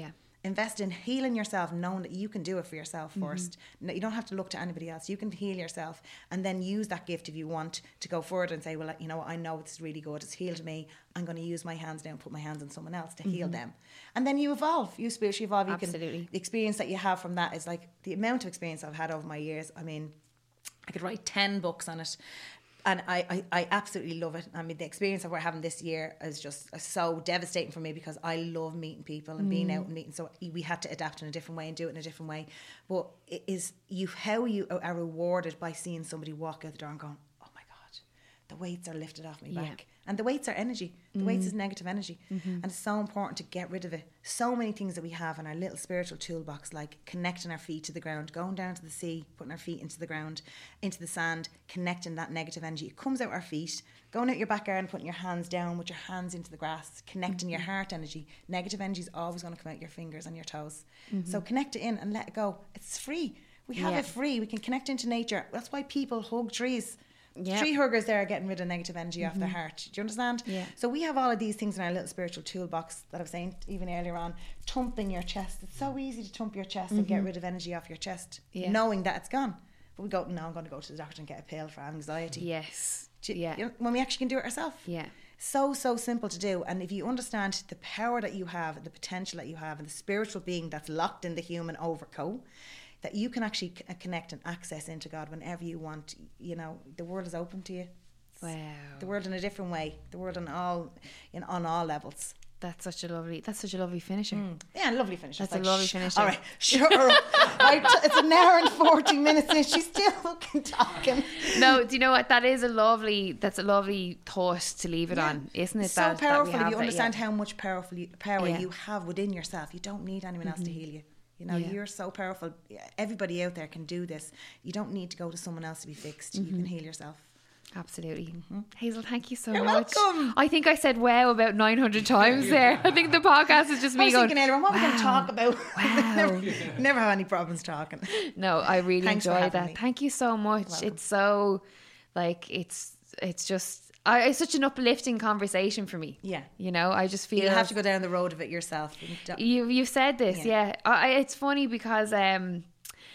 invest in healing yourself, knowing that you can do it for yourself first. Mm-hmm. You don't have to look to anybody else. You can heal yourself and then use that gift if you want to go further and say, well, you know what, I know it's really good. It's healed me. I'm going to use my hands now and put my hands on someone else to mm-hmm. heal them. And then you evolve. You spiritually evolve. You Absolutely. Can, the experience that you have from that is like the amount of experience I've had over my years. I mean, I could write ten books on it. And I, I, I absolutely love it. I mean, the experience that we're having this year is just so devastating for me because I love meeting people and mm. being out and meeting. So we had to adapt in a different way and do it in a different way. But it is you how you are rewarded by seeing somebody walk out the door and going, oh my God, the weights are lifted off my yeah. back. And the weights are energy. The mm. weights is negative energy. Mm-hmm. And it's so important to get rid of it. So many things that we have in our little spiritual toolbox, like connecting our feet to the ground, going down to the sea, putting our feet into the ground, into the sand, connecting that negative energy. It comes out our feet, going out your back garden, putting your hands down with your hands into the grass, connecting mm-hmm. your heart energy. Negative energy is always going to come out your fingers and your toes. Mm-hmm. So connect it in and let it go. It's free. We have yeah. it free. We can connect into nature. That's why people hug trees. Yep. Tree huggers there are getting rid of negative energy mm-hmm. off their heart. Do you understand? Yeah. So we have all of these things in our little spiritual toolbox that I was saying even earlier on. Thumping your chest. It's so easy to thump your chest mm-hmm. and get rid of energy off your chest, yeah. knowing that it's gone. But we go, no, I'm going to go to the doctor and get a pill for anxiety. Yes. You, yeah. You know, when we actually can do it ourselves. Yeah. So, so simple to do. And if you understand the power that you have, the potential that you have, and the spiritual being that's locked in the human overcoat, that you can actually c- connect and access into God whenever you want. You know, the world is open to you. Wow. The world in a different way. The world on all, in, on all levels. That's such a lovely. That's such a lovely finisher. Mm. Yeah, lovely finisher. That's like, a lovely sh- finisher. All right, sure. Right, it's an hour and forty minutes, and she's still fucking talking. No, do you know what? That is a lovely. That's a lovely thought to leave it yeah. on, isn't it? So that, powerful. That you understand it, yeah. how much powerful you, power yeah. you have within yourself. You don't need anyone mm-hmm. else to heal you. You know, yeah. you're so powerful. Everybody out there can do this. You don't need to go to someone else to be fixed. Mm-hmm. You can heal yourself. Absolutely. Mm-hmm. Hazel, thank you so You're much. Welcome. I think I said wow about nine hundred times there. I think the podcast is just me I was going, thinking earlier, what wow. are we going to talk about? Wow. never, never have any problems talking. No, I really Thanks enjoy that. Me. Thank you so much. It's so, like, it's it's just, I, it's such an uplifting conversation for me. Yeah. You know, I just feel... You have to go down the road of it yourself. You, you've said this, yeah. yeah. I, it's funny because um,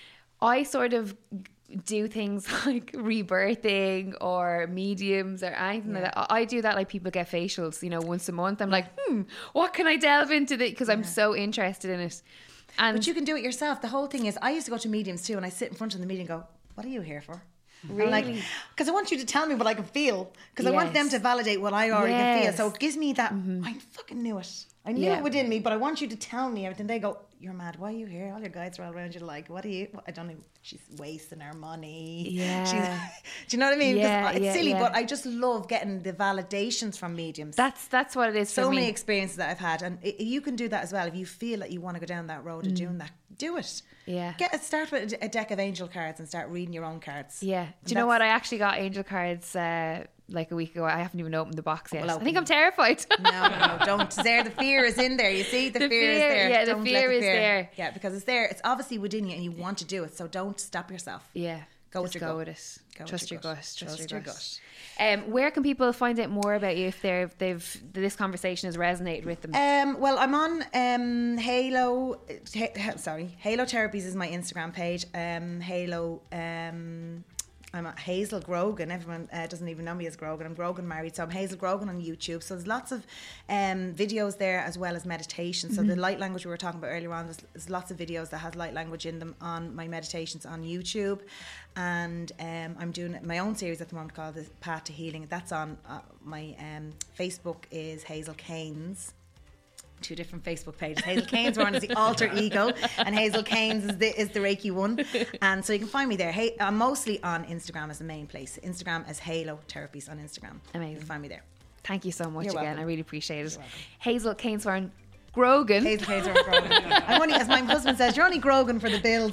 I sort of... do things like rebirthing or mediums or anything yeah. like that. I do that, like people get facials, you know, once a month. I'm yeah. like, hmm, what can I delve into that? Because yeah. I'm so interested in it. And but you can do it yourself. The whole thing is, I used to go to mediums too, and I sit in front of the meeting and go, what are you here for? Really? I'm like, because I want you to tell me what I can feel, because yes. I want them to validate what I already yes. can feel. So it gives me that, mm-hmm. I fucking knew it. I knew yeah. it within me, but I want you to tell me everything. They go, you're mad. Why are you here? All your guides are all around you. Like, what are you? I don't know. She's wasting her money. Yeah. She's, do you know what I mean? Yeah, it's yeah, silly, yeah. but I just love getting the validations from mediums. That's that's what it is so for me. So many experiences that I've had, and it, you can do that as well. If you feel that you want to go down that road mm. of doing that, do it. Yeah. Get a, start with a deck of angel cards and start reading your own cards. Yeah. Do you know what? I actually got angel cards uh, like a week ago. I haven't even opened the box yet. Well, I think I'm terrified. no, no, don't. There, the fear is in there. You see, the, the fear, fear is there. Yeah, don't the fear let the is fear. there. Yeah, because it's there. It's obviously within you, and you want to do it. So don't stop yourself. Yeah. Go Just with your go gut. with it. Go Trust with your your gut. gut. Trust, Trust your your gut. Um, where can people find out more about you if they're they've this conversation has resonated with them? Um, well, I'm on um, Halo. Ha- sorry, Halo Therapies is my Instagram page. Um, Halo. Um, I'm at Hazel Grogan. Everyone uh, doesn't even know me as Grogan. I'm Grogan married, so I'm Hazel Grogan on YouTube. So there's lots of um, videos there as well as meditation. So mm-hmm. the light language we were talking about earlier on, there's, there's lots of videos that has light language in them on my meditations on YouTube. And um, I'm doing my own series at the moment called The Path to Healing. That's on uh, my um, Facebook is Hazel Keynes. Two different Facebook pages. Hazel Keynes one is the alter ego, and Hazel Keynes is the is the Reiki one. And so you can find me there. Hey, I'm mostly on Instagram as the main place. Instagram as Halo Therapies on Instagram. Amazing. You can find me there. Thank you so much You're again. welcome. I really appreciate it. You're welcome. Hazel Keynes Grogan. Hazel Keynes Grogan. I'm only, as my husband says, you're only Grogan for the bills.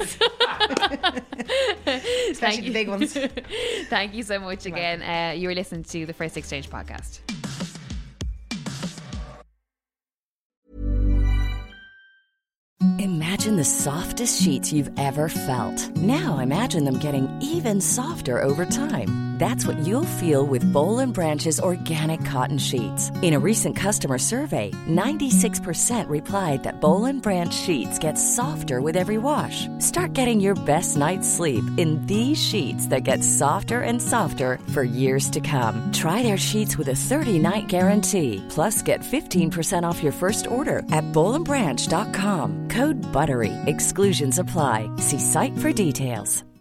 Especially Thank the big ones. Thank you so much You're again. Uh, you were listening to the First Exchange podcast. Imagine the softest sheets you've ever felt. Now imagine them getting even softer over time. That's what you'll feel with Boll and Branch's organic cotton sheets. In a recent customer survey, ninety-six percent replied that Boll and Branch sheets get softer with every wash. Start getting your best night's sleep in these sheets that get softer and softer for years to come. Try their sheets with a thirty-night guarantee. Plus, get fifteen percent off your first order at boll and branch dot com. Code BUTTERY. Exclusions apply. See site for details.